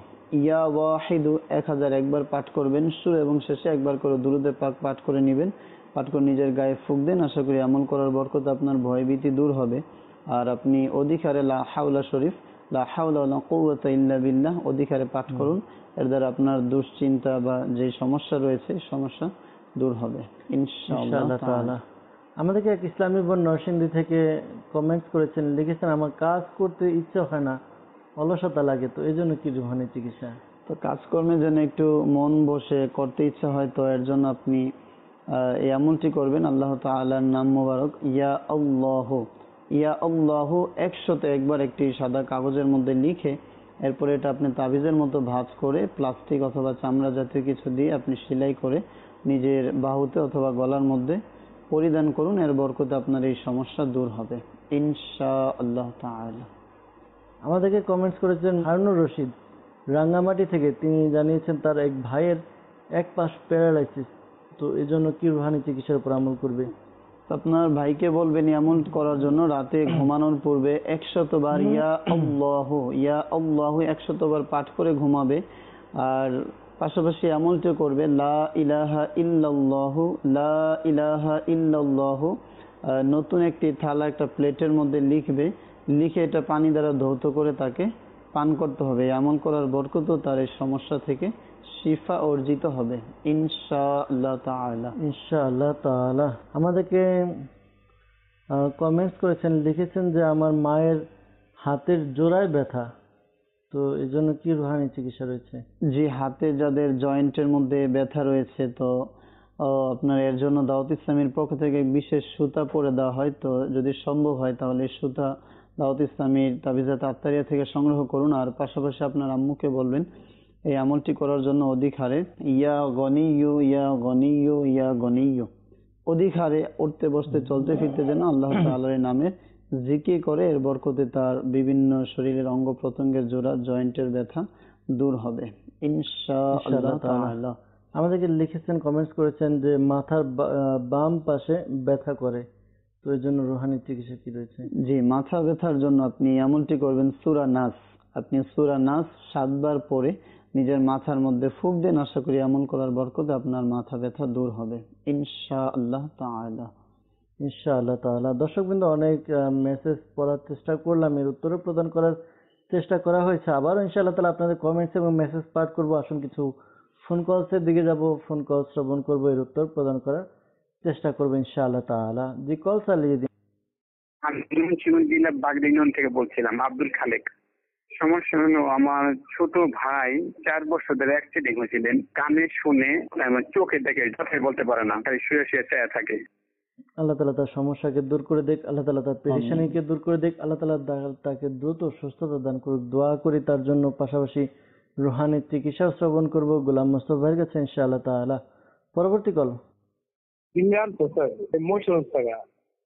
1001 বার পাঠ করবেন। শুরু এবং শেষে একবার করে দুরুদে পাক পাঠ করে নেবেন, পাঠ করে নিজের গায়ে ফুঁক দেন। আশা করি আমল করার বরকতে আপনার ভয় ভীতি দূর হবে। আর আপনি অধিকারে লা হাওলা শরীফ, লা হাওলা ওয়ালা কুওয়াতা ইল্লা বিল্লাহ অধিকারে পাঠ করুন। এর দ্বারা আপনার দুশ্চিন্তা বা যে সমস্যা রয়েছে সমস্যা দূর হবে ইনশাআল্লাহ তাআলা। আমাদেরকে এক ইসলামী বোন নরসিংদী থেকে কমেন্টস করেছেন, লিখেছেন আমার কাজ করতে ইচ্ছে হয় না, অলসতা লাগে, তো এই জন্য কি রুহানি চিকিৎসা? তো কাজকর্মে যেন একটু মন বসে করতে ইচ্ছা হয়, তো এর জন্য আপনি এই আমলটি করবেন। আল্লাহ তাআলার নাম মোবারক ইয়া আল্লাহু 101 বার একটি সাদা কাগজের মধ্যে লিখে এরপরে এটা আপনি তাবিজের মতো ভাঁজ করে প্লাস্টিক অথবা চামড়া জাতীয় কিছু দিয়ে আপনি সেলাই করে নিজের বাহুতে অথবা গলার মধ্যে পরিধান করুন। এর বরকতে আপনার এই সমস্যা দূর হবে ইনশাআল্লাহ তাআলা। আমাদেরকে কমেন্টস করেছেন হারুনুর রশিদ রাঙ্গামাটি থেকে, তিনি জানিয়েছেন তার এক ভাইয়ের এক পাশ প্যারালাইসিস, তো এই জন্য কি রুহানি চিকিৎসার উপর আমল করবে? আপনার ভাইকে বলবেন এমন করার জন্য রাতে ঘুমানোর পূর্বে 100 বার ইয়া আল্লাহু 100 বার পাঠ করে ঘুমাবে। আর পাশাপাশি আমলটি করবে লা ইলাহা ইল্লাল্লাহু নতুন একটি থালা একটা প্লেটের মধ্যে লিখে এটা পানি দ্বারা ধৌত করে তাকে পান করতে হবে। আমল করার বরকত তার এই সমস্যা থেকে শিফা অর্জিত হবে ইনশাআল্লাহ তাআলা। ইনশাআল্লাহ তাআলা। আমাদেরকে কমেন্টস করেছেন, লিখেছেন যে আমার মায়ের হাতের জোড়ায় ব্যথা, তো এই জন্য কি রুহানি চিকিৎসা রয়েছে? জি, হাতে যাদের জয়েন্টের মধ্যে ব্যথা রয়েছে, তো আপনার এর জন্য দাওয়াত ইসলামীর পক্ষ থেকে বিশেষ সুতা পরে দেওয়া হয়। তো যদি সম্ভব হয় তাহলে এই সুতা দাওয়াত ইসলামীর তাবিজাত আত্তারিয়া থেকে সংগ্রহ করুন। আর পাশাপাশি আপনার আম্মুকে বলবেন এই আমলটি করার জন্য অধিক হারে ইয়া গনিয়্যু অধিক হারে উঠতে বসতে চলতে ফিরতে যেন আল্লাহ তাআলার নামের জিকির করে। এর বরকতে তার বিভিন্ন শরীরের অঙ্গ প্রত্যঙ্গের জোড়া জয়েন্টের ব্যথা দূর হবে ইনশাআল্লাহ তাআলা। আমাদেরকে লিখেছেন, কমেন্টস করেছেন যে মাথার বাম পাশে ব্যথা করে, তো এর জন্য রুহানি চিকিৎসা কি রয়েছে? জি, মাথা ব্যথার জন্য আপনি আমলটি করবেন সূরা নাস। আপনি সূরা নাস 7 বার পড়ে নিজের মাথার মধ্যে ফুঁক দেন। আশা করি আমল করার বরকতে আপনার মাথা ব্যথা দূর হবে ইনশাআল্লাহ তাআলা। ইনশাআল্লাহ তাআলা। দর্শকবৃন্দ, অনেক মেসেজ পড়ার চেষ্টা করলাম, এর উত্তর প্রদান করার চেষ্টা করা হয়েছে। আবারও ইনশাআল্লাহ তাআলা আপনাদের কমেন্টস এবং মেসেজ পাঠ করব। আসুন কিছু ফোন কলসের দিকে যাব, ফোন কল শ্রবণ করব, এর উত্তর প্রদান করার চেষ্টা করবো ইনশাআল্লাহ তাআলা। জি, কল চালিয়ে দিন। আমি জেলা বাগদিনন থেকে বলছিলাম, আব্দুল খালেক। সমস্যা হলো আমার ছোট ভাই 4 বছর ধরে অ্যাক্সিডেন্ট হয়েছিলেন, কানে শুনে চোখে দেখে কথাই বলতে পারে না, তাই শুয়ে শুয়ে চেয়ে থাকে। আল্লাহ তাআলা তার সমস্যাকে দূর করে দেখ, আল্লাহ তাআলা তার পেরেশানিকে দূর করে দেখ, আল্লাহ তাআলা তাকে দ্রুত সুস্থতা দান করুক। দোয়া করি তার জন্য। পাশাপাশি রুহানি চিকিৎসা শ্রবণ করব গোলাম মোস্তফা ভাইয়ের কাছে ইনশাআল্লাহ তাআলা। পরবর্তী কল। ইমরান তো স্যার মশরুফ স্যার।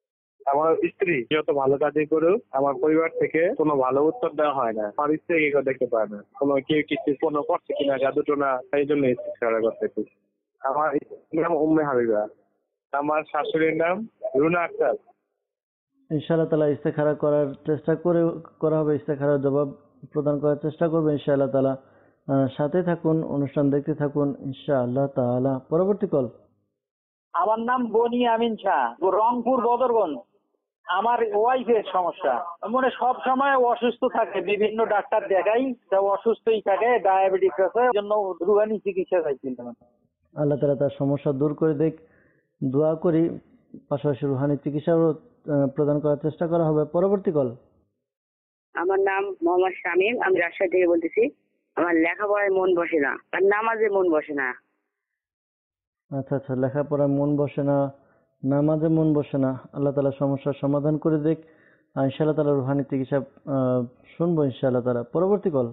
আমার স্ত্রী যত ভালো কাজই করুক, আমার পরিবার থেকে কোনো ভালো উত্তর দেওয়া হয় না। আমার স্ত্রী কি করে দেখতে পারে না, কেউ কিছু কোনো করছে কিনা, জাদুটোনা, এই জন্য ইস্তেখারা করতেছি। আমার স্ত্রীর নাম উম্মে হাবিবা, আমার শাশুড়ির নাম রুনা আক্তার। ইনশাআল্লাহ তাআলা ইস্তেখারা করার চেষ্টা করা হবে, ইস্তেখারার জবাব প্রদান করার চেষ্টা করবে ইনশাআল্লাহ তাআলা। সাথে থাকুন, অনুষ্ঠান দেখতে থাকুন ইনশাআল্লাহ তাআলা। পরবর্তী কল। আমার নাম বনি আমিন শাহ, রংপুর বদরগঞ্জ। আমার ওয়াইফের সমস্যা, মানে সব সময় অসুস্থ থাকে, বিভিন্ন ডাক্তার দেখাই, তা অসুস্থই থাকে, ডায়াবেটিস আছে, এই জন্য রুহানি চিকিৎসা চাইছিলাম। আল্লাহ তাআলা তার সমস্যা দূর করে দেখ, দোয়া করি। পাশাপাশি রুহানি চিকিৎসাও প্রদান করার চেষ্টা করা হবে। পরবর্তী কল। আমার নাম মোহাম্মদ শামীম, আমি রাজশাহী থেকে বলতেছি। আমার লেখাপড়ায় মন বসে না আর নামাজে মন বসে না। আচ্ছা আচ্ছা, লেখাপড়ায় মন বসে না, নামাজে মন বসে না। আল্লাহ তাআলা সমস্যার সমাধান করে দেখ। ইনশাআল্লাহ তাআলা রুহানি চিকিৎসা শুনবো ইনশাআল্লাহ তাআলা। পরবর্তী কল।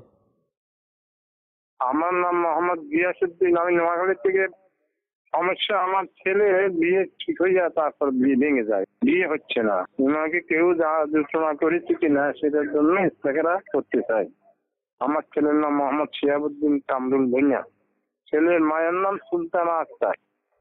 আমার নাম মোহাম্মদ গিয়াসউদ্দিন, আমি নোয়াখালী থেকে। সমস্যা, আমার ছেলে বিয়ে ঠিক হয়ে যায়, তারপর বিয়ে ভেঙে যায়, বিয়ে হচ্ছে না। ওনাকে কেউ আলোচনা করেছে কিনা সেটার জন্য ইস্তেখারা করতে চাই। আমার ছেলের নাম মোহাম্মদ শিহাবুদ্দিন কামরুল ভুঁইয়া, ছেলের মায়ের নাম সুলতানা আক্তার।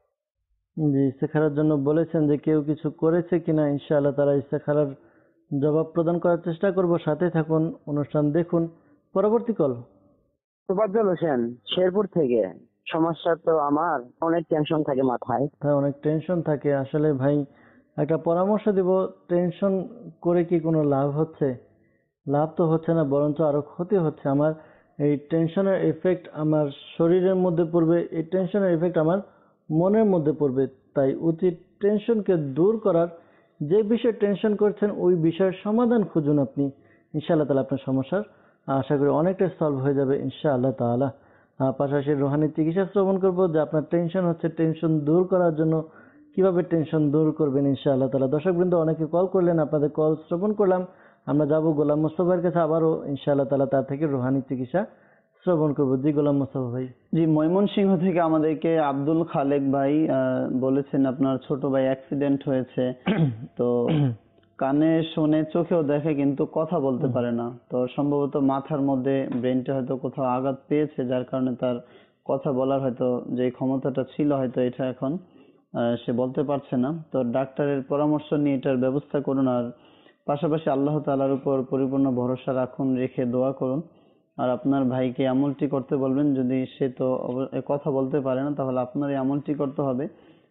জি, ইস্তেখারার জন্য বলেছেন যে কেউ কিছু করেছে কিনা। ইনশাআল্লাহ তাআলা ইস্তেখারার জবাব প্রদান করার চেষ্টা করব। সাথে থাকুন, অনুষ্ঠান দেখুন। পরবর্তী কল। তোফাজ্জল হোসেন, শেরপুর থেকে। সমস্যা তো আমার অনেক টেনশন থাকে মাথায়। হ্যাঁ, অনেক টেনশন থাকে। আসলে ভাই একটা পরামর্শ দিব, টেনশন করে কি কোনো লাভ হচ্ছে? লাভ তো হচ্ছে না, বরঞ্চ আরো ক্ষতি হচ্ছে। আমার এই টেনশনের এফেক্ট আমার শরীরের মধ্যে পড়বে, এই টেনশনের এফেক্ট আমার মনের মধ্যে পড়বে। তাই উচিত টেনশনকে দূর করার, যে বিষয়ে টেনশন করছেন ওই বিষয়ের সমাধান খুঁজুন আপনি। ইনশাআল্লাহ তাআলা আপনার সমস্যার আশা করি অনেকটাই সলভ হয়ে যাবে ইনশাআল্লাহ তাআলা। পাশাপাশি রুহানি চিকিৎসা শ্রবণ করবো, যে আপনার টেনশন হচ্ছে, টেনশন দূর করার জন্য কিভাবে টেনশন দূর করবেন ইনশাআল্লাহ তাআলা। দর্শকবৃন্দ অনেকে কল করলেন, আপনাদের কল শ্রবণ করলাম। আমরা যাব গোলাম মোস্তফার কাছে, আবারও ইনশাআল্লাহ তাআলা তার থেকে রুহানি চিকিৎসা শ্রবণ করবো। জি গোলাম মোস্তফা ভাই। জি, ময়মনসিংহ থেকে আমাদেরকে আব্দুল খালেক ভাই বলেছেন আপনার ছোট ভাই অ্যাক্সিডেন্ট হয়েছে, তো কানে শোনে, চোখেও দেখে, কিন্তু কথা বলতে পারে না। তো সম্ভবত মাথার মধ্যে ব্রেনটা হয়তো কোথাও আঘাত পেয়েছে, যার কারণে তার কথা বলার হয়তো যে ক্ষমতাটা ছিল হয়তো এটা এখন সে বলতে পারছে না। তো ডাক্তারের পরামর্শ নিয়ে এটার ব্যবস্থা করুন, আর পাশাপাশি আল্লাহ তাআলার উপর পরিপূর্ণ ভরসা রাখুন, রেখে দোয়া করুন। আর আপনার ভাইকে আমলটি করতে বলবেন, যদি সে তো কথা বলতে পারে না, তাহলে আপনার এই আমলটি করতে হবে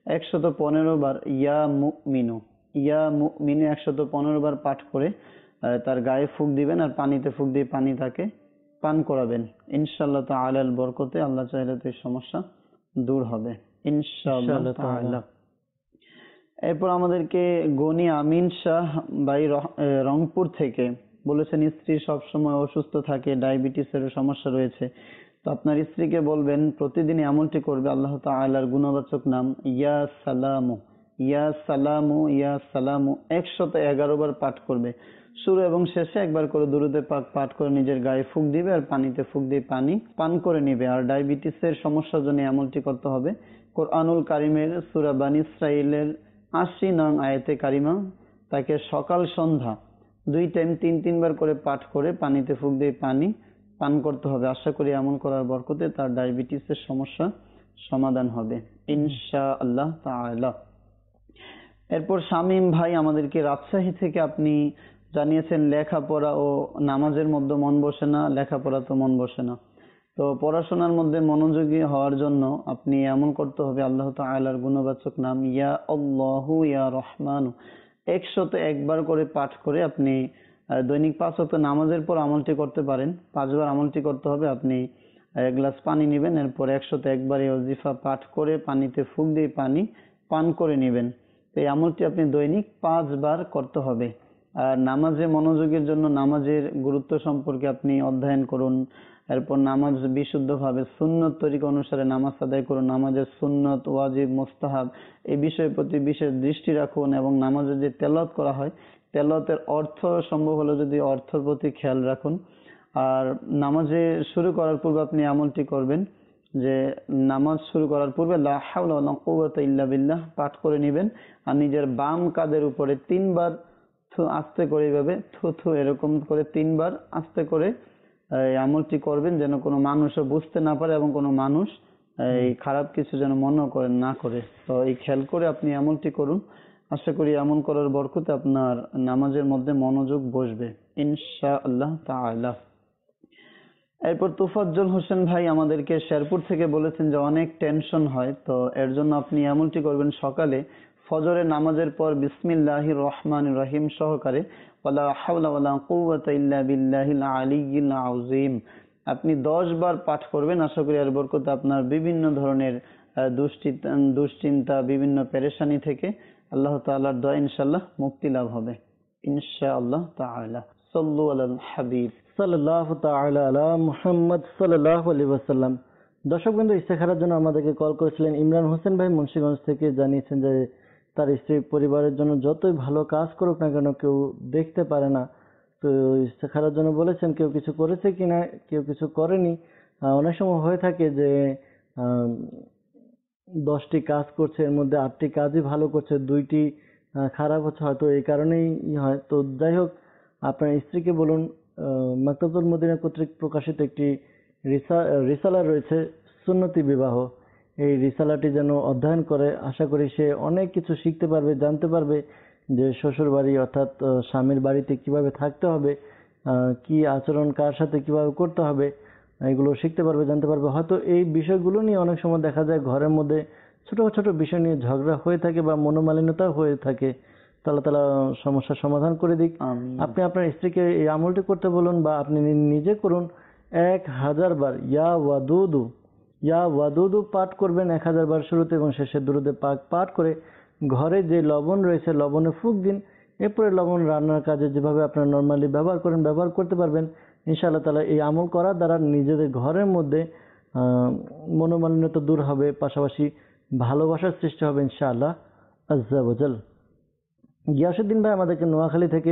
115 বার ইয়া মুমিনু, ইয়া মুমিনু 115 বার পাঠ করে তার গায়ে ফুঁক দিবেন, আর পানিতে ফুঁক দিয়ে পানি তাকে পান করাবেন। ইনশাআল্লাহ তাআলার বরকতে আল্লাহ চাইলে তো এই সমস্যা দূর হবে ইনশাআল্লাহ তাআলা। এরপর আমাদেরকে গনি আমিন শাহ ভাই রংপুর থেকে বলেছেন, স্ত্রী সবসময় অসুস্থ থাকে, ডায়াবেটিসের সমস্যা রয়েছে। তো আপনার স্ত্রীকে বলবেন প্রতিদিন আমলটি করবে, আল্লাহ তাআলার গুণবাচক নাম ইয়া সালামু, ইয়া সালামু, ইয়া সালামু 111 বার পাঠ করবে। শুরু এবং শেষে একবার করে দুরূদে পাক পাঠ করে নিজের গায়ে ফুঁক দিবে, আর পানিতে ফুঁক দিয়ে পানি পান করে নিবে। আর ডায়াবেটিসের সমস্যার জন্য আমলটি করতে হবে কোরআনুল কারিমের সূরা বানী ইসরাঈলের 80 নং আয়াতে কারিমা, তাকে সকাল সন্ধ্যা 2 টাইম 3 বার করে পাঠ করে পানিতে ফুঁক দিয়ে পানি পান করতে হবে। আশা করি এমন করার বরকতে তার ডায়াবেটিসের সমস্যা সমাধান হবে ইনশাআল্লাহ তাআলা। এরপর শামীম ভাই আমাদেরকে রাজশাহী থেকে আপনি জানিয়েছেন লেখাপড়া ও নামাজের মধ্যে মন বসে না, লেখাপড়া তো মন বসে না। তো পড়াশোনার মধ্যে মনোযোগী হওয়ার জন্য আপনি এমন করতে হবে, আল্লাহ তাআলার গুণবাচক নাম ইয়া আল্লাহু ইয়া রহমানু 101 বার করে পাঠ করে আপনি দৈনিক 5 ওয়াক্ত নামাজের পর আমলটি করতে পারেন। 5 বার আমলটি করতে হবে। আপনি 1 গ্লাস পানি নেবেন, এরপর 101 বার এই ওজিফা পাঠ করে পানিতে ফুঁক দিয়ে পানি পান করে নেবেন। এই আমলটি আপনি দৈনিক 5 বার করতে হবে। আর নামাজে মনোযোগের জন্য নামাজের গুরুত্ব সম্পর্কে আপনি অধ্যয়ন করুন। এরপর নামাজ বিশুদ্ধভাবে সুন্নত তরিকা অনুসারে নামাজ আদায় করুন। নামাজের সুন্নত, ওয়াজিব, মুস্তাহাব এই বিষয়ের প্রতি বিশেষ দৃষ্টি রাখুন, এবং নামাজে যে তেলাওয়াত করা হয় তেলাওয়াতের অর্থ সম্ভব হলে যদি অর্থের প্রতি খেয়াল রাখুন। আর নামাজে শুরু করার পূর্বে আপনি আমলটি করবেন, যে নামাজ শুরু করার পূর্বে লা হাওলা ওয়ালা কুওয়াতা ইল্লা বিল্লাহ পাঠ করে নেবেন, আর নিজের বাম কাঁধের উপরে 3 বার আস্তে করে এইভাবে থু থু এরকম করে 3 বার আস্তে করে এই আমলটি করবেন, যেন কোনো মানুষও বুঝতে না পারে এবং কোনো মানুষ এই খারাপ কিছু যেন মনে করে না করে। তো এই খেয়াল করে আপনি আমলটি করুন, আশা করি আমল করার বরকতে আপনার নামাজের মধ্যে মনোযোগ বসবে ইনশাআল্লাহ তাআলা। এরপর তোফাজ্জল হোসেন ভাই আমাদেরকে শেরপুর থেকে বলেছেন যে অনেক টেনশন হয়, তো এর জন্য আপনি আমলটি করবেন সকালে ফজরের নামাজের পর বিসমিল্লাহির রহমানির রহিম সহকারে ওয়ালা হাওলা ওয়ালা কুওয়াতা ইল্লা বিল্লাহিল আলিয়্যিল আযীম আপনি 10 বার পাঠ করবেন। আশা করি এর বরকতে আপনার বিভিন্ন ধরনের দুশ্চিন্তা বিভিন্ন পেরেশানি থেকে আল্লাহ তাআলার দয়া ইনশাআল্লাহ মুক্তি লাভ হবে ইনশাআল্লাহ তাআলা। সাল্লু আলাল হাবিব সাল্লাল্লাহু তাআলা আলা মুহাম্মদ সাল্লাল্লাহু আলাইহি ওয়াসাল্লাম। দর্শকবৃন্দ, ইস্তেখারার জন্য আমাদেরকে কল করেছিলেন ইমরান হোসেন ভাই মুন্সিগঞ্জ থেকে। জানিয়েছেন যে তার স্ত্রী পরিবারের জন্য যতই ভালো কাজ করুক না কেন কেউ দেখতে পারে না, তো ইস্তেখারার জন্য বলেছেন কেউ কিছু করেছে কিনা, কেউ কিছু করেনি। অনেক সময় হয়ে থাকে যে 10টি কাজ করছে, এর মধ্যে 8টি কাজই ভালো করছে, 2টি খারাপ হচ্ছে, হয়তো এই কারণেই হয়। তো যাই হোক, আপনার স্ত্রীকে বলুন মাকতাবুল মদিনা কর্তৃক প্রকাশিত একটি রিসালা রয়েছে সুন্নতি বিবাহ, এই রিসালাটি যেন অধ্যয়ন করে। আশা করি সে অনেক কিছু শিখতে পারবে, জানতে পারবে যে শ্বশুর বাড়ি অর্থাৎ স্বামীর বাড়িতে কিভাবে থাকতে হবে, কি আচরণ কার সাথে কিভাবে করতে হবে, এগুলো শিখতে পারবে, জানতে পারবে। হয়তো এই বিষয়গুলো নিয়ে অনেক সময় দেখা যায় ঘরের মধ্যে ছোট ছোট বিষয় নিয়ে ঝগড়া হয়ে থাকে বা মনোমালিন্যতা হয়ে থাকে। তাআলা তাআলা সমস্যার সমাধান করে দিক। আপনি আপনার স্ত্রীকে এই আমলটি করতে বলুন বা আপনি নিজে করুন। 1000 বার ইয়া ওয়াদুদু পাঠ করবেন 1000 বার শুরুতে এবং শেষে দুরুদে পাক পাঠ করে ঘরে যে লবণ রয়েছে লবণে ফুঁক দিন। এরপরে লবণ রান্নার কাজে যেভাবে আপনারা নর্মালি ব্যবহার করেন ব্যবহার করতে পারবেন ইনশাআল্লাহ তাআলা। এই আমল করার দ্বারা নিজেদের ঘরের মধ্যে মনোমালিন্যতা দূর হবে, পাশাপাশি ভালোবাসার সৃষ্টি হবে ইনশাআল্লাহ আজ্জা ওয়াজাল। গিয়াসউদ্দিন ভাই আমাদেরকে নোয়াখালী থেকে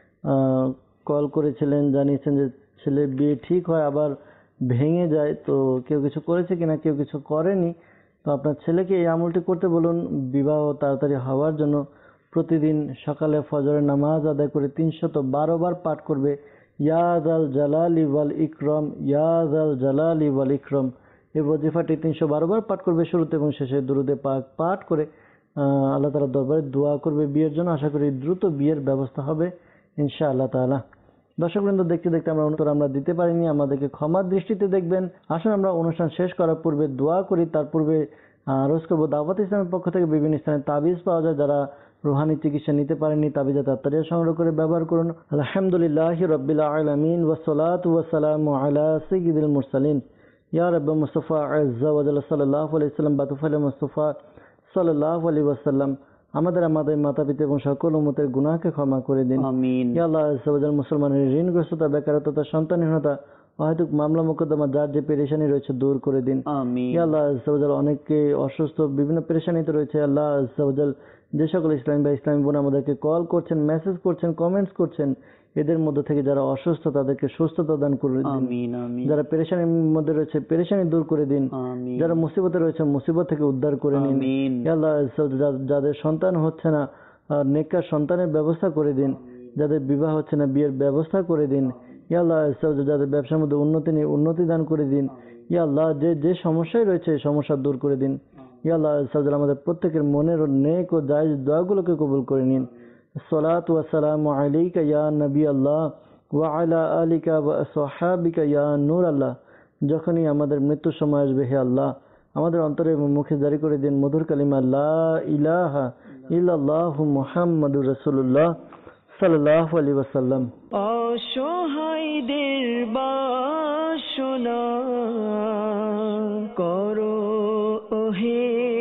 কল করেছিলেন, জানিয়েছেন যে ছেলে বিয়ে ঠিক হয় আবার ভেঙে যায়, তো কেউ কিছু করেছে কিনা, কেউ কিছু করেনি। তো আপনার ছেলেকে এই আমলটি করতে বলুন বিবাহ তাড়াতাড়ি হওয়ার জন্য। প্রতিদিন সকালে ফজরের নামাজ আদায় করে 312 বার পাঠ করবে ইয়া যাল জালালি ওয়াল ইকরাম, ইয়া যাল জালালি ওয়াল ইকরাম। এই ওয়াজিফাটি 312 বার পাঠ করবে শুরুতে এবং শেষে দুরুদে পাক পাঠ করে আল্লাহ তাআলার দরবারে দোয়া করবে বিয়ের জন্য। আশা করি দ্রুত বিয়ের ব্যবস্থা হবে ইনশাআল্লাহ তাআলা। দর্শকবৃন্দ, দেখতে দেখতে আমরা উত্তর আমরা দিতে পারিনি, আমাদেরকে ক্ষমার দৃষ্টিতে দেখবেন। আসুন আমরা অনুষ্ঠান শেষ করার পূর্বে দোয়া করি, তার পূর্বে আরজ করবো দাওয়াত ইসলামের পক্ষ থেকে বিভিন্ন স্থানে তাবিজ পাওয়া যায়, যারা রুহানি চিকিৎসা নিতে পারেননি তাবিজা তাড়াতাড়ি সংগ্রহ করে ব্যবহার করুন। আলহামদুলিল্লাহি রাব্বিল আলামিন ওয়াসসালাতু ওয়াসসালামু আলা সাইয়্যিদিল মুরসালিন ইয়া রাব্বি মুস্তাফা আযজা ওয়া জাল্লা সাল্লাল্লাহু আলাইহি ওয়াসাল্লাম বাতুফাল মুস্তাফা সাল্লাল্লাহু আলাইহি ওয়াসাল্লাম। আমাদের মাতা পিতা এবং সকল উম্মতের গুনাহকে ক্ষমা করে দিন আমিন। ইয়া আল্লাহ আযজা ওয়া জাল্লা মুসলমানের ঋণগ্রস্ততা, বেকারত্বতা, সন্তানহীনতা, অহেতুক মামলা মোকদ্দমা যার যে পেরেশানি রয়েছে দূর করে দিন আমিন। ইয়া আল্লাহ আযজা ওয়া জাল্লা অনেকে অসুস্থ বিভিন্ন পেরেশানিতে রয়েছে, আল্লাহ আযজা ওয়া জাল্লা যে সকল ইসলামী বা ইসলামী বোন আমাদেরকে কল করছেন, মেসেজ করছেন, কমেন্টস করছেন, এদের মধ্যে থেকে যারা অসুস্থ তাদেরকে সুস্থতা দান করে দিন আমিন আমিন। যারা পেরেশানির মধ্যে রয়েছে পেরেশানি দূর করে দিন আমিন। যারা মুসিবতে রয়েছে মুসিবত থেকে উদ্ধার করে নিন আমিন। ইয়া আল্লাহ যাদের সন্তান হচ্ছে না নেককার সন্তানের ব্যবস্থা করে দিন, যাদের বিবাহ হচ্ছে না বিয়ের ব্যবস্থা করে দিন। ইয়া আল্লাহ যাদের ব্যবসার মধ্যে উন্নতি দান করে দিন। ইয়া আল্লাহ যে সমস্যায় রয়েছে এই সমস্যা দূর করে দিন। ইয়া আল্লাহ আমাদের প্রত্যেকের মনের নেক ও জায়েজ দোয়াগুলোকে কবুল করে নিন। সালাতু ওয়া সালামু আলাইকা ইয়া নবী আল্লাহ ওয়া আলা আলিকা ওয়া আসহাবিকা ইয়া নূর আল্লাহ। যখনই আমাদের মৃত্যুর সময় আসবে হে আল্লাহ আমাদের অন্তরে এবং মুখে জারি করে দিন মধুর কালিমা লা ইলাহা ইল্লাল্লাহু মুহাম্মাদুর রাসূলুল্লাহ সাল্লাল্লাহু আলাইহি ওয়াসাল্লাম। অসহায়দের বাসনা করো ওহে